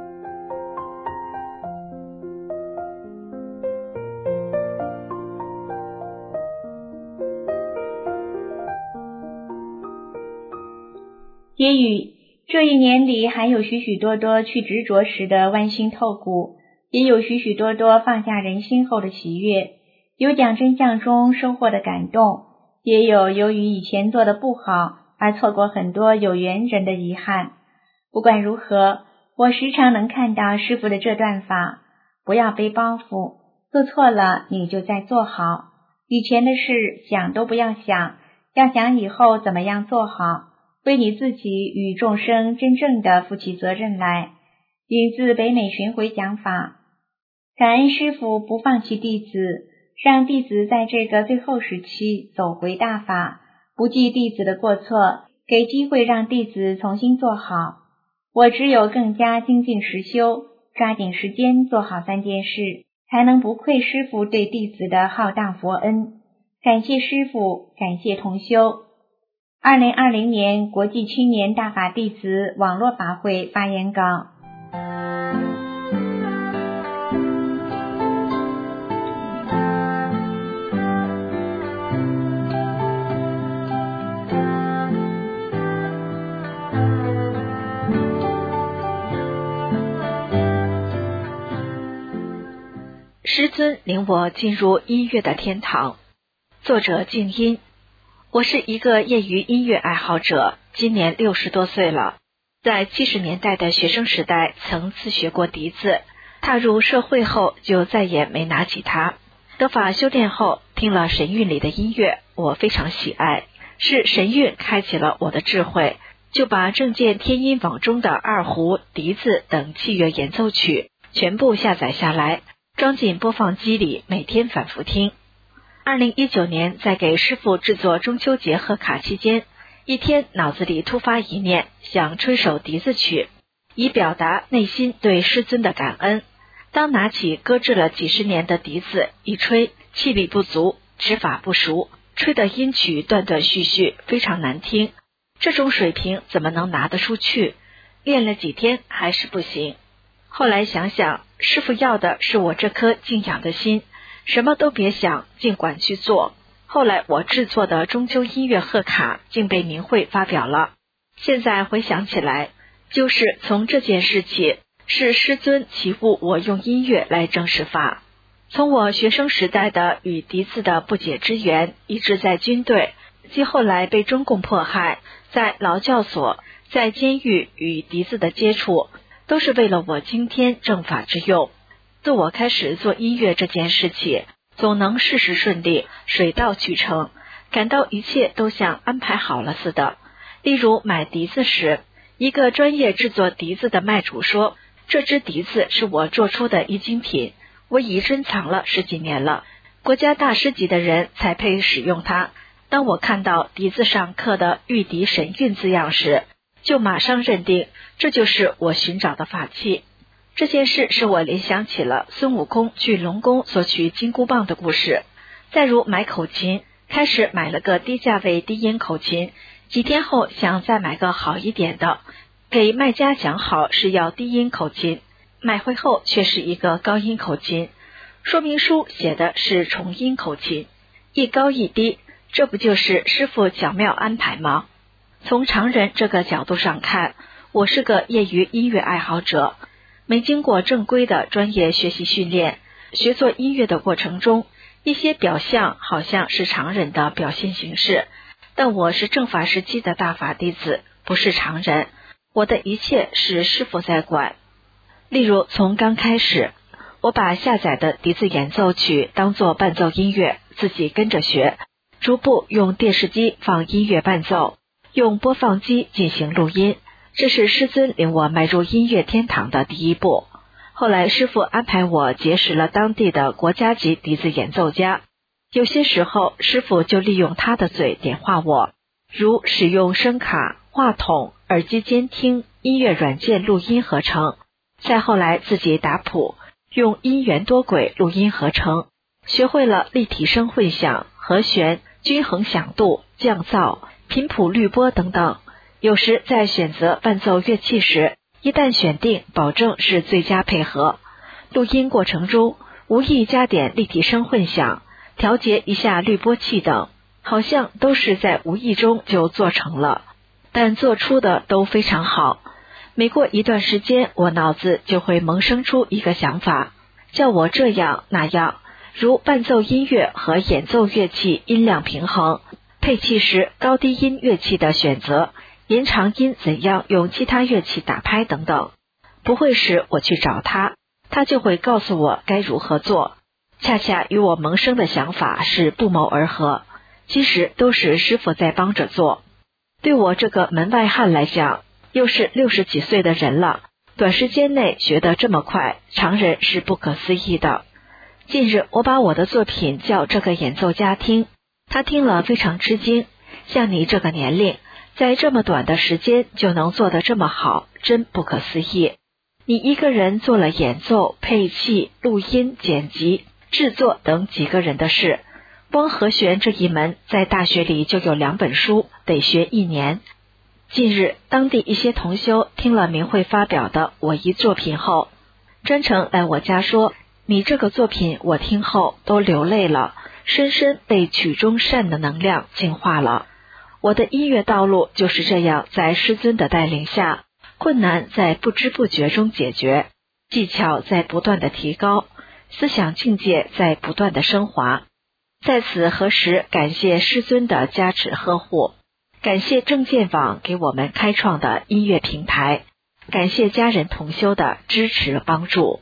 结语，这一年里还有许许多多去执着时的剜心透骨，也有许许多多放下人心后的喜悦，有讲真相中收获的感动，也有由于以前做的不好而错过很多有缘人的遗憾。不管如何，我时常能看到师父的这段法，不要背包袱，做错了你就再做好， 以前的事想都不要想，要想以后怎么样做好，为你自己与众生真正的负起责任来。引自北美巡回讲法。感恩师父不放弃弟子，让弟子在这个最后时期走回大法，不记弟子的过错，给机会让弟子重新做好。我只有更加精进实修，抓紧时间做好三件事，才能不愧师父对弟子的浩大佛恩。感谢师父，感谢同修。二零二零年国际青年大法弟子网络法会发言稿。 师尊领我进入音乐的天堂。作者静音。我是一个业余音乐爱好者，今年六十多岁了。在七十年代的学生时代曾自学过笛子，踏入社会后就再也没拿起它。得法修炼后，听了神韵里的音乐，我非常喜爱，是神韵开启了我的智慧，就把正见天音网中的二胡、笛子等器乐演奏曲全部下载下来，装进播放机里，每天反复听。二零一九年在给师父制作中秋节贺卡期间，一天脑子里突发一念，想吹首笛子曲，以表达内心对师尊的感恩。当拿起搁置了几十年的笛子一吹，气力不足，指法不熟，吹的音曲断断续续，非常难听。这种水平怎么能拿得出去？练了几天还是不行。后来想想，师父要的是我这颗敬仰的心，什么都别想，尽管去做。后来我制作的中秋音乐贺卡竟被明慧发表了。现在回想起来，就是从这件事起，是师尊启悟我用音乐来证实法。从我学生时代的与笛子的不解之缘，一直在军队，即后来被中共迫害，在劳教所，在监狱与笛子的接触，都是为了我今天正法之用。自我开始做音乐这件事起，总能事事顺利，水到渠成，感到一切都像安排好了似的。例如买笛子时，一个专业制作笛子的卖主说，这支笛子是我做出的一精品，我已珍藏了十几年了，国家大师级的人才配使用它。当我看到笛子上刻的玉笛神韵字样时，就马上认定这就是我寻找的法器。这件事使我联想起了孙悟空去龙宫索取金箍棒的故事。再如买口琴，开始买了个低价位低音口琴，几天后想再买个好一点的，给卖家讲好是要低音口琴，买回后却是一个高音口琴，说明书写的是重音口琴，一高一低，这不就是师父巧妙安排吗？从常人这个角度上看，我是个业余音乐爱好者，没经过正规的专业学习训练，学做音乐的过程中，一些表象好像是常人的表现形式，但我是正法时期的大法弟子，不是常人，我的一切是师父在管。例如从刚开始，我把下载的笛子演奏曲当作伴奏音乐，自己跟着学，逐步用电视机放音乐伴奏，用播放机进行录音，这是师尊领我迈入音乐天堂的第一步。后来师父安排我结识了当地的国家级笛子演奏家，有些时候师父就利用他的嘴点化我，如使用声卡、话筒、耳机监听、音乐软件录音合成，再后来自己打谱，用音源多轨录音合成，学会了立体声混响、和弦、均衡响度、降噪、频谱滤波等等。有时在选择伴奏乐器时，一旦选定，保证是最佳配合。录音过程中无意加点立体声混响，调节一下滤波器等，好像都是在无意中就做成了，但做出的都非常好。每过一段时间，我脑子就会萌生出一个想法，叫我这样那样，如伴奏音乐和演奏乐器音量平衡，配器时高低音乐器的选择，延长音怎样用其他乐器打拍等等。不会时我去找他，他就会告诉我该如何做。 恰恰与我萌生的想法是不谋而合，其实都是师父在帮着做。对我这个门外汉来讲，又是六十几岁的人了，短时间内学得这么快，常人是不可思议的。近日我把我的作品叫这个演奏家听，他听了非常吃惊，像你这个年龄，在这么短的时间就能做得这么好，真不可思议。你一个人做了演奏、配器、录音、剪辑、制作等几个人的事，光和弦这一门在大学里就有两本书，得学一年。近日当地一些同修听了明慧发表的我一作品后，专程来我家说，你这个作品我听后都流泪了，深深被曲中善的能量净化了。我的音乐道路就是这样，在师尊的带领下，困难在不知不觉中解决，技巧在不断的提高，思想境界在不断的升华。在此何时感谢师尊的加持呵护，感谢正见网给我们开创的音乐平台，感谢家人同修的支持帮助。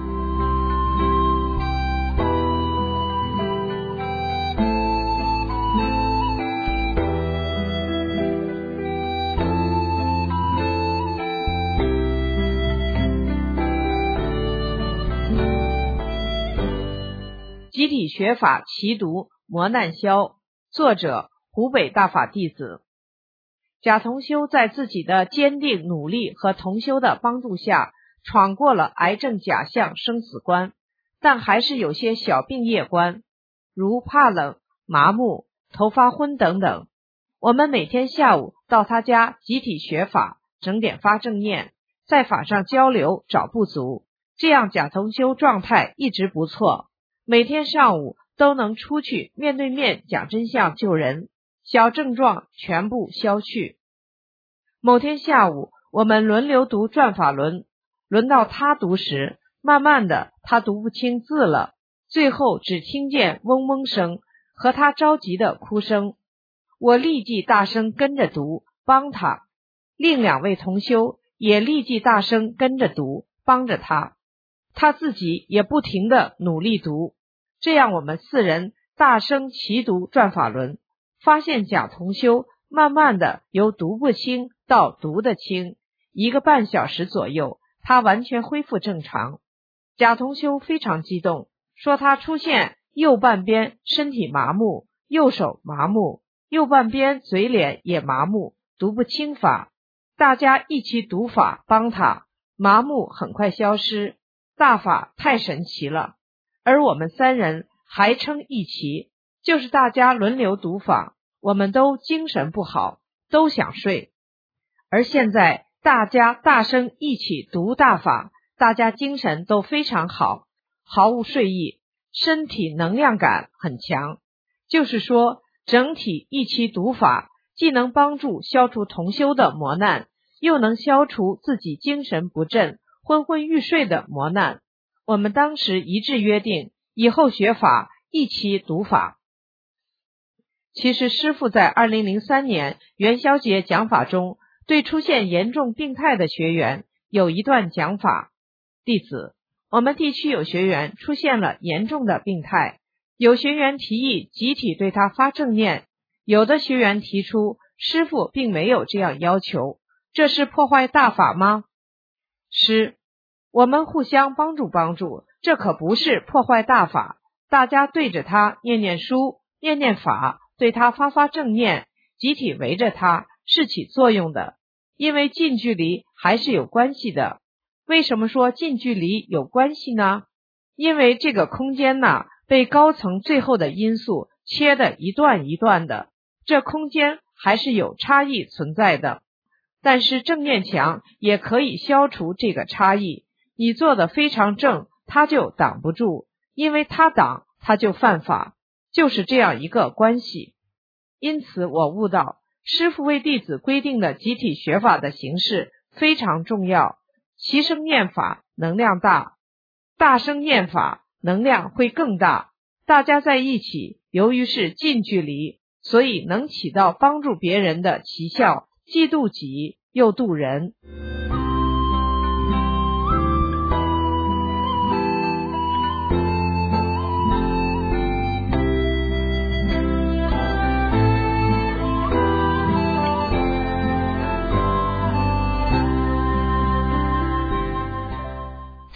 集体学法齐读磨难消，作者湖北大法弟子。贾同修在自己的坚定努力和同修的帮助下，闯过了癌症假象生死关，但还是有些小病业关，如怕冷、麻木、头发昏等等。我们每天下午到他家集体学法，整点发正念，在法上交流找不足，这样贾同修状态一直不错，每天上午都能出去面对面讲真相救人，小症状全部消去。某天下午我们轮流读转法轮，轮到他读时，慢慢的他读不清字了，最后只听见嗡嗡声和他着急的哭声。我立即大声跟着读，帮他。另两位同修也立即大声跟着读，帮着他。他自己也不停的努力读，这样我们四人大声齐读转法轮，发现贾同修慢慢的由读不清到读得清，一个半小时左右，他完全恢复正常。贾同修非常激动，说他出现右半边身体麻木，右手麻木，右半边嘴脸也麻木，读不清法。大家一起读法帮他，麻木很快消失，大法太神奇了。而我们三人还称一齐，就是大家轮流读法，我们都精神不好，都想睡。而现在大家大声一起读大法，大家精神都非常好，毫无睡意，身体能量感很强。就是说整体一起读法，既能帮助消除同修的磨难，又能消除自己精神不振、昏昏欲睡的磨难。我们当时一致约定，以后学法一起读法。其实师父在二零零三年元宵节讲法中，对出现严重病态的学员有一段讲法。弟子，我们地区有学员出现了严重的病态，有学员提议集体对他发正念，有的学员提出师父并没有这样要求，这是破坏大法吗？师，我们互相帮助帮助，这可不是破坏大法，大家对着他念念书，念念法，对他发发正念，集体围着他是起作用的。因为近距离还是有关系的。为什么说近距离有关系呢？因为这个空间呢，被高层最后的因素切得一段一段的，这空间还是有差异存在的。但是正念墙也可以消除这个差异，你做得非常正，他就挡不住，因为他挡他就犯法，就是这样一个关系。因此我悟到师父为弟子规定的集体学法的形式非常重要，齐声念法能量大，大声念法能量会更大，大家在一起，由于是近距离，所以能起到帮助别人的奇效，既度己又度人。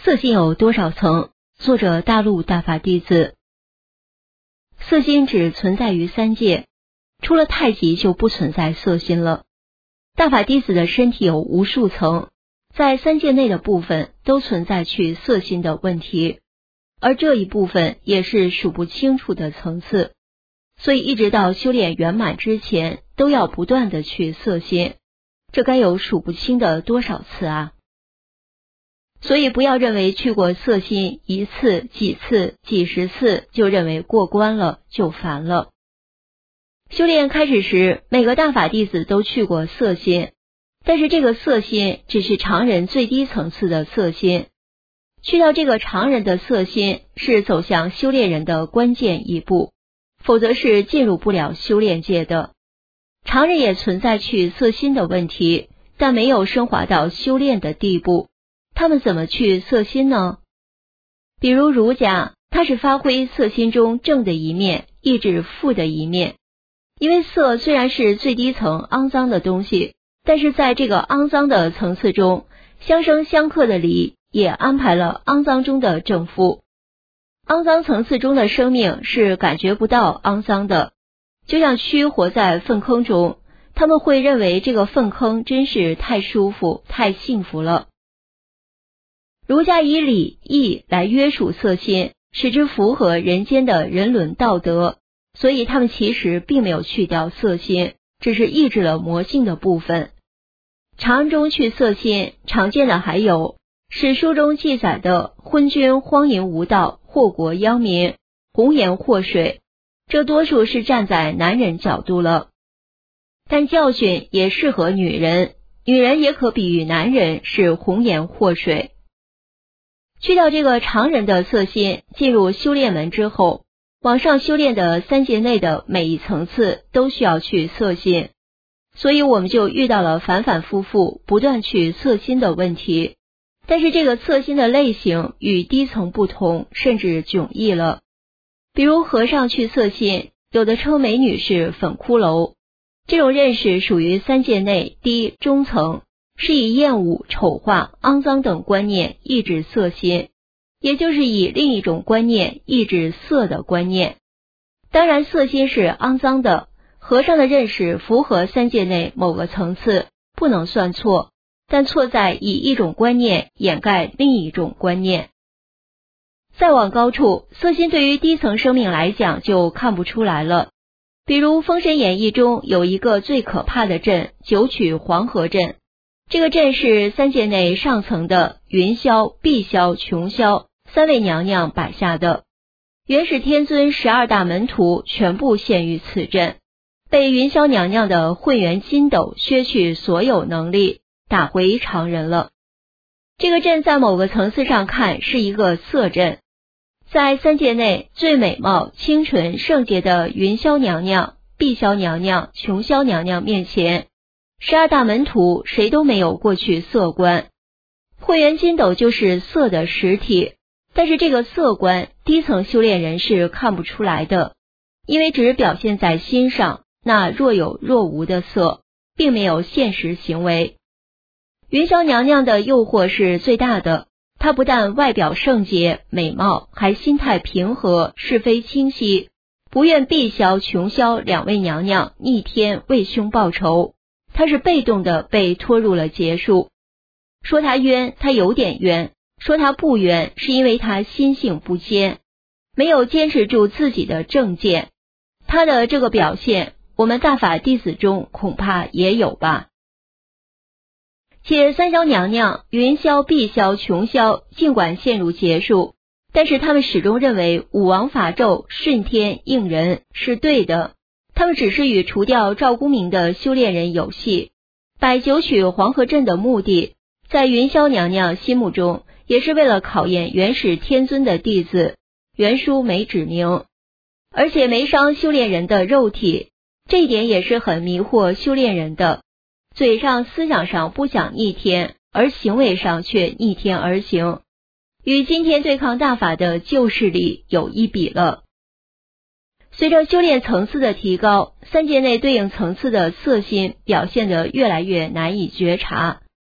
色心有多少层？作者大陆大法弟子。色心只存在于三界，除了太极就不存在色心了。大法弟子的身体有无数层，在三界内的部分都存在去色心的问题，而这一部分也是数不清楚的层次，所以一直到修炼圆满之前，都要不断的去色心，这该有数不清的多少次啊！所以不要认为去过色心一次、几次、几十次就认为过关了，就烦了。修炼开始时，每个大法弟子都去过色心，但是这个色心只是常人最低层次的色心。去到这个常人的色心，是走向修炼人的关键一步，否则是进入不了修炼界的。常人也存在去色心的问题，但没有升华到修炼的地步。他们怎么去色心呢？比如儒家，他是发挥色心中正的一面，抑制负的一面。因为色虽然是最低层肮脏的东西，但是在这个肮脏的层次中，相生相克的理也安排了肮脏中的正负。肮脏层次中的生命是感觉不到肮脏的，就像蛆活在粪坑中，他们会认为这个粪坑真是太舒服、太幸福了。儒家以礼义来约束色心，使之符合人间的人伦道德，所以他们其实并没有去掉色心，只是抑制了魔性的部分。常人中去色心，常见的还有史书中记载的昏君荒淫无道、祸国殃民、红颜祸水，这多数是站在男人角度了。但教训也适合女人，女人也可比喻男人是红颜祸水。去掉这个常人的色心，进入修炼门之后，往上修炼的三界内的每一层次都需要去色心，所以我们就遇到了反反复复不断去色心的问题。但是这个色心的类型与低层不同，甚至迥异了。比如和尚去色心，有的称美女是粉骷髅，这种认识属于三界内低中层，是以厌恶、丑化、肮脏等观念抑制色心，也就是以另一种观念抑制色的观念。当然色心是肮脏的，和尚的认识符合三界内某个层次，不能算错，但错在以一种观念掩盖另一种观念。再往高处，色心对于低层生命来讲就看不出来了。比如《封神演义》中有一个最可怕的阵，九曲黄河阵。这个阵是三界内上层的云霄、碧霄、琼霄三位娘娘摆下的，元始天尊十二大门徒全部陷于此阵，被云霄娘娘的混元金斗削去所有能力，打回常人了。这个阵在某个层次上看是一个色阵，在三界内最美貌、清纯、圣洁的云霄娘娘、碧霄娘娘、琼霄娘娘面前，十二大门徒谁都没有过去色观。混元金斗就是色的实体，但是这个色观低层修炼人是看不出来的，因为只表现在心上，那若有若无的色，并没有现实行为。云霄娘娘的诱惑是最大的，她不但外表圣洁美貌，还心态平和，是非清晰，不愿碧霄、琼霄两位娘娘逆天为兄报仇。他是被动的被拖入了劫数，说他冤，他有点冤；说他不冤，是因为他心性不坚，没有坚持住自己的正见。他的这个表现，我们大法弟子中恐怕也有吧。且三霄娘娘、云霄、碧霄、琼霄尽管陷入劫数，但是他们始终认为武王伐纣顺天应人是对的。他们只是与除掉赵公明的修炼人有戏，摆九曲黄河阵的目的，在云霄娘娘心目中，也是为了考验元始天尊的弟子，原书没指明，而且没伤修炼人的肉体，这一点也是很迷惑修炼人的。嘴上思想上不想逆天，而行为上却逆天而行，与今天对抗大法的旧势力有一比了。随着修炼层次的提高，三界内对应层次的色心表现得越来越难以觉察。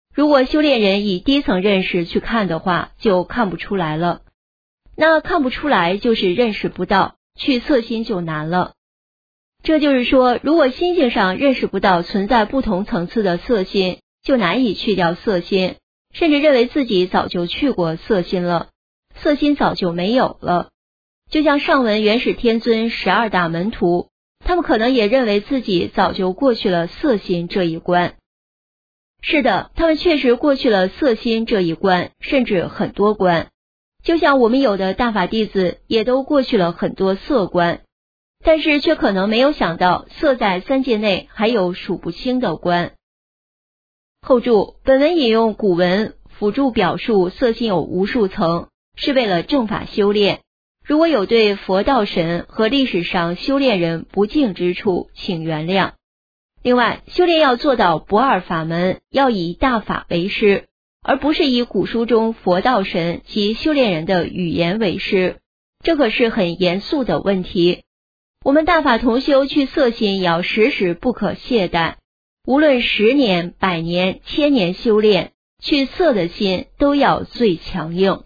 如果修炼人以低层认识去看的话，就看不出来了。那看不出来就是认识不到，去测心就难了。这就是说，如果心性上认识不到存在不同层次的色心，就难以去掉色心，甚至认为自己早就去过色心了，色心早就没有了。就像上文元始天尊十二大门徒，他们可能也认为自己早就过去了色心这一关。是的，他们确实过去了色心这一关，甚至很多关。就像我们有的大法弟子也都过去了很多色关，但是却可能没有想到色在三界内还有数不清的关。后注：本文引用古文辅助表述色心有无数层，是为了正法修炼。如果有对佛道神和历史上修炼人不敬之处，请原谅。另外，修炼要做到不二法门，要以大法为师，而不是以古书中佛道神及修炼人的语言为师，这可是很严肃的问题。我们大法同修去色心也要时时不可懈怠，无论十年、百年、千年修炼，去色的心都要最强硬。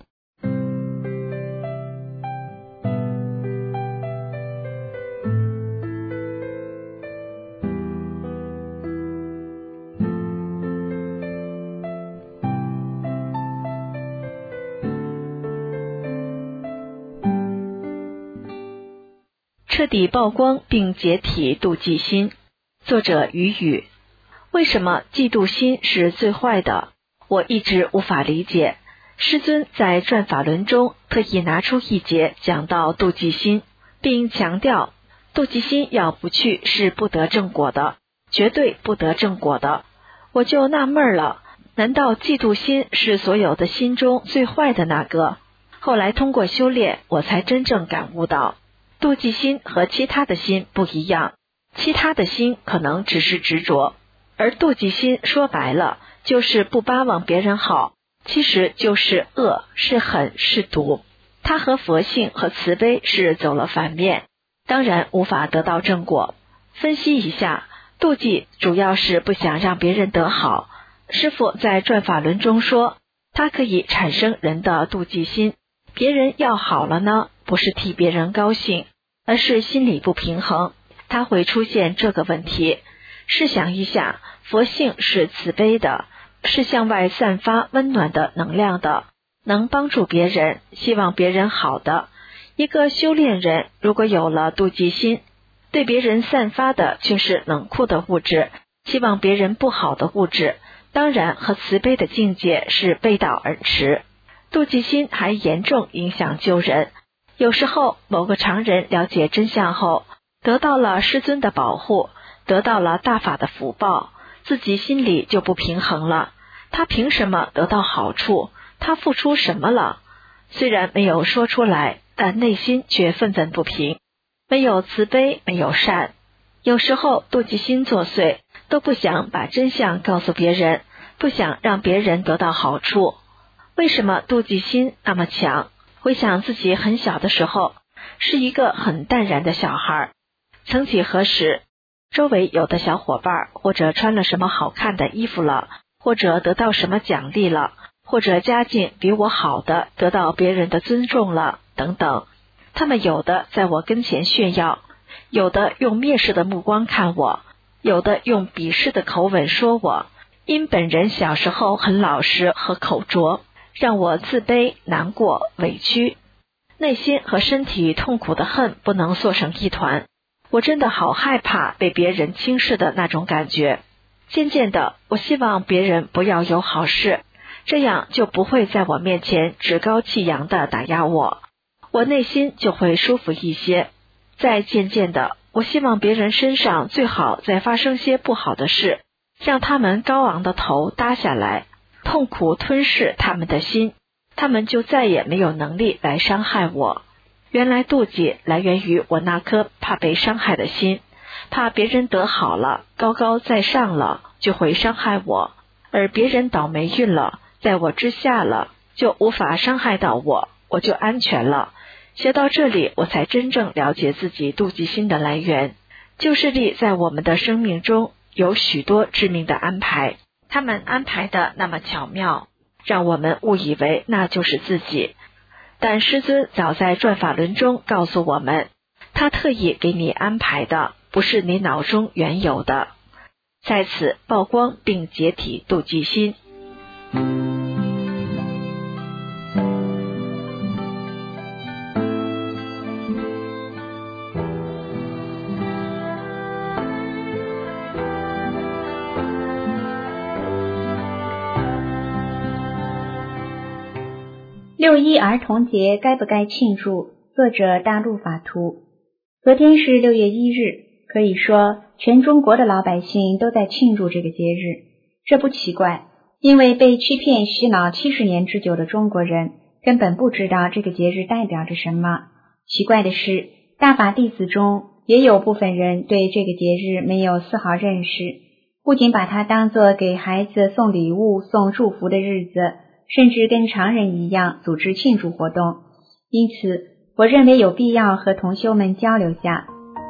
彻底曝光并解体妒忌心。作者于宇。为什么嫉妒心是最坏的？我一直无法理解。师尊在转法轮中特意拿出一节讲到妒忌心，并强调妒忌心要不去是不得正果的，绝对不得正果的。我就纳闷了，难道嫉妒心是所有的心中最坏的那个？后来通过修炼，我才真正感悟到，妒忌心和其他的心不一样，其他的心可能只是执着，而妒忌心说白了就是不巴望别人好，其实就是恶，是狠，是毒。它和佛性和慈悲是走了反面，当然无法得到正果。分析一下，妒忌主要是不想让别人得好。师父在转法轮中说，它可以产生人的妒忌心，别人要好了呢，不是替别人高兴，而是心理不平衡，它会出现这个问题。试想一下，佛性是慈悲的，是向外散发温暖的能量的，能帮助别人，希望别人好的。一个修炼人如果有了妒忌心，对别人散发的却是冷酷的物质，希望别人不好的物质，当然和慈悲的境界是背道而驰。妒忌心还严重影响救人。有时候某个常人了解真相后，得到了师尊的保护，得到了大法的福报，自己心里就不平衡了。他凭什么得到好处？他付出什么了？虽然没有说出来，但内心却愤愤不平，没有慈悲，没有善。有时候妒忌心作祟，都不想把真相告诉别人，不想让别人得到好处。为什么妒忌心那么强？回想自己很小的时候，是一个很淡然的小孩。曾几何时，周围有的小伙伴或者穿了什么好看的衣服了，或者得到什么奖励了，或者家境比我好的得到别人的尊重了等等，他们有的在我跟前炫耀，有的用蔑视的目光看我，有的用鄙视的口吻说我。因本人小时候很老实和口拙，让我自卑、难过、委屈，内心和身体痛苦的恨不能缩成一团。我真的好害怕被别人轻视的那种感觉。渐渐的，我希望别人不要有好事，这样就不会在我面前趾高气扬地打压我，我内心就会舒服一些。再渐渐的，我希望别人身上最好再发生些不好的事，让他们高昂的头耷下来，痛苦吞噬他们的心，他们就再也没有能力来伤害我。原来妒忌来源于我那颗怕被伤害的心，怕别人得好了，高高在上了，就会伤害我，而别人倒霉运了，在我之下了，就无法伤害到我，我就安全了。学到这里，我才真正了解自己妒忌心的来源。旧势力在我们的生命中有许多致命的安排， 他们安排的那么巧妙，让我们误以为那就是自己。但师尊早在转法轮中告诉我们，他特意给你安排的，不是你脑中原有的。在此曝光并解体妒忌心。 六一儿童节该不该庆祝？作者大陆法图。昨天是六月一日，可以说全中国的老百姓都在庆祝这个节日。这不奇怪，因为被欺骗洗脑七十年之久的中国人根本不知道这个节日代表着什么。奇怪的是，大法弟子中也有部分人对这个节日没有丝毫认识，不仅把它当作给孩子送礼物、送祝福的日子，甚至跟常人一样组织庆祝活动。因此，我认为有必要和同修们交流下。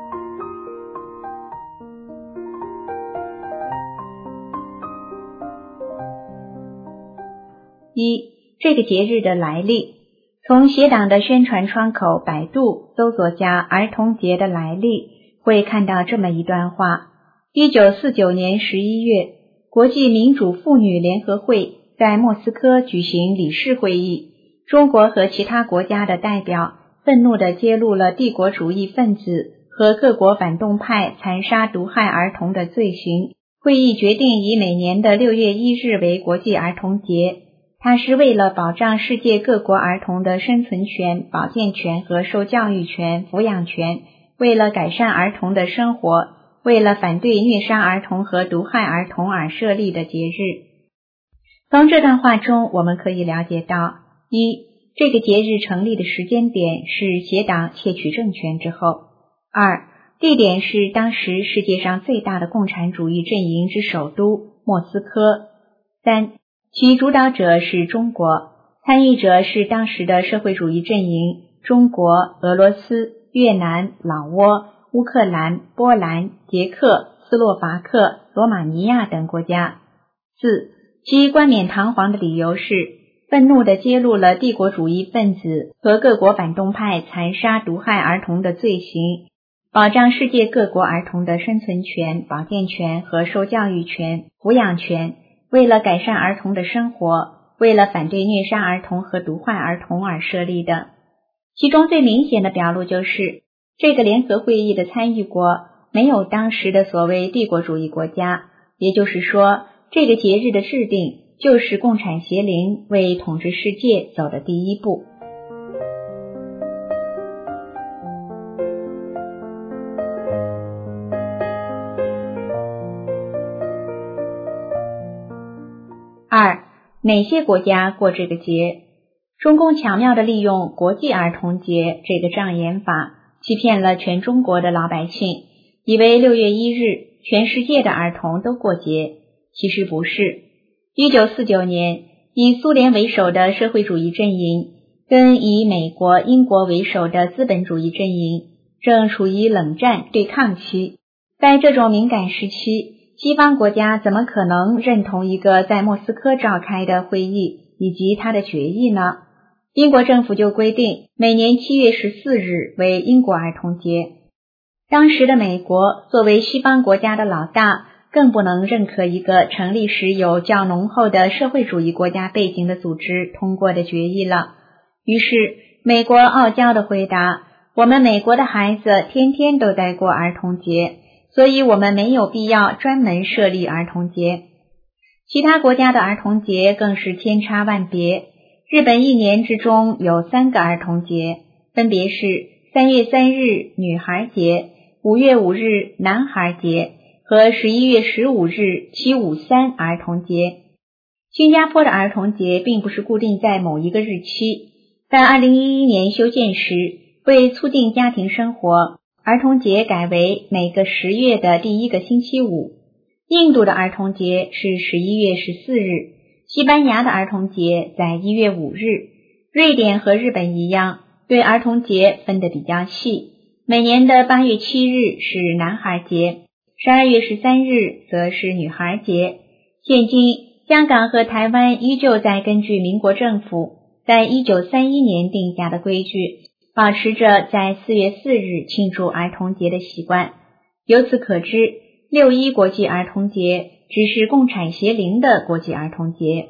一、这个节日的来历。从邪党的宣传窗口百度搜索下儿童节的来历，会看到这么一段话。一九四九年十一月，国际民主妇女联合会在莫斯科举行理事会议，中国和其他国家的代表愤怒地揭露了帝国主义分子和各国反动派残杀毒害儿童的罪行。会议决定以每年的六月一日为国际儿童节，它是为了保障世界各国儿童的生存权、保健权和受教育权、抚养权，为了改善儿童的生活，为了反对虐杀儿童和毒害儿童而设立的节日。从这段话中，我们可以了解到：一、这个节日成立的时间点是邪党窃取政权之后；二、地点是当时世界上最大的共产主义阵营之首都莫斯科；三、其主导者是中国，参与者是当时的社会主义阵营中国、俄罗斯、越南、老挝、乌克兰、波兰、捷克、斯洛伐克、罗马尼亚等国家。四、其冠冕堂皇的理由是愤怒地揭露了帝国主义分子和各国反动派残杀毒害儿童的罪行，保障世界各国儿童的生存权、保健权和受教育权、抚养权，为了改善儿童的生活，为了反对虐杀儿童和毒害儿童而设立的。其中最明显的表露就是，这个联合会议的参与国没有当时的所谓帝国主义国家，也就是说，这个节日的制定就是共产邪灵为统治世界走的第一步。二、哪些国家过这个节？中共巧妙地利用国际儿童节这个障眼法，欺骗了全中国的老百姓，以为六月一日全世界的儿童都过节。其实不是。一九四九年，以苏联为首的社会主义阵营跟以美国、英国为首的资本主义阵营正处于冷战对抗期。在这种敏感时期，西方国家怎么可能认同一个在莫斯科召开的会议以及它的决议呢？英国政府就规定每年七月十四日为英国儿童节。当时的美国作为西方国家的老大，更不能认可一个成立时有较浓厚的社会主义国家背景的组织通过的决议了。于是美国傲娇地回答，我们美国的孩子天天都在过儿童节，所以我们没有必要专门设立儿童节。其他国家的儿童节更是千差万别。日本一年之中有三个儿童节，分别是三月三日女孩节、五月五日男孩节和十一月十五日七五三儿童节。新加坡的儿童节并不是固定在某一个日期，在二零一一年修建时，为促进家庭生活，儿童节改为每个十月的第一个星期五。印度的儿童节是十一月十四日，西班牙的儿童节在一月五日。瑞典和日本一样，对儿童节分得比较细，每年的八月七日是男孩节，十二月十三日则是女孩节。 现今香港和台湾依旧在根据民国政府在一九三一年定下的规矩，保持着在四月四日庆祝儿童节的习惯。由此可知，六一国际儿童节只是共产协灵的国际儿童节。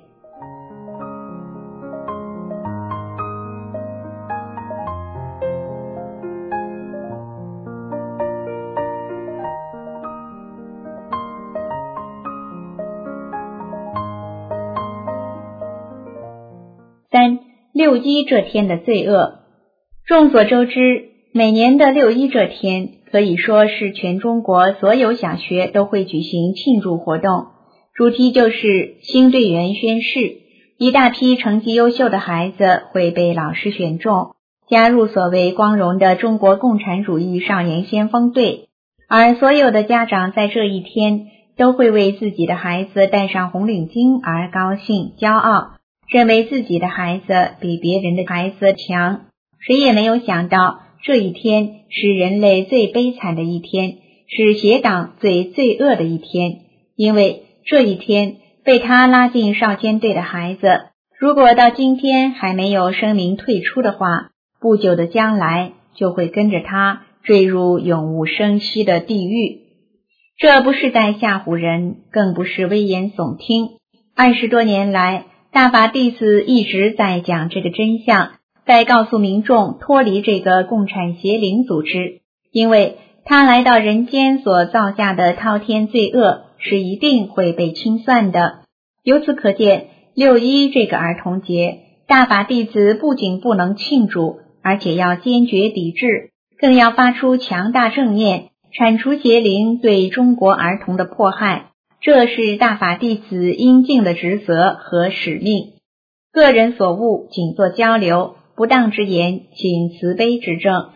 三、六一这天的罪恶。众所周知，每年的六一这天可以说是全中国所有小学都会举行庆祝活动，主题就是新队员宣誓，一大批成绩优秀的孩子会被老师选中，加入所谓光荣的中国共产主义少年先锋队，而所有的家长在这一天都会为自己的孩子戴上红领巾而高兴骄傲，认为自己的孩子比别人的孩子强。谁也没有想到，这一天是人类最悲惨的一天，是邪党最罪恶的一天。因为这一天被他拉进少先队的孩子，如果到今天还没有声明退出的话，不久的将来就会跟着他坠入永无声息的地狱。这不是在吓唬人，更不是危言耸听。二十多年来，大法弟子一直在讲这个真相，在告诉民众脱离这个共产邪灵组织，因为他来到人间所造下的滔天罪恶是一定会被清算的。由此可见，六一这个儿童节，大法弟子不仅不能庆祝，而且要坚决抵制，更要发出强大正念，铲除邪灵对中国儿童的迫害。这是大法弟子应尽的职责和使命。个人所悟，仅做交流，不当之言，请慈悲指正。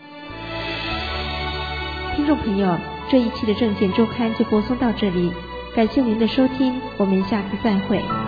听众朋友，这一期的证件周刊就播送到这里，感谢您的收听，我们下次再会。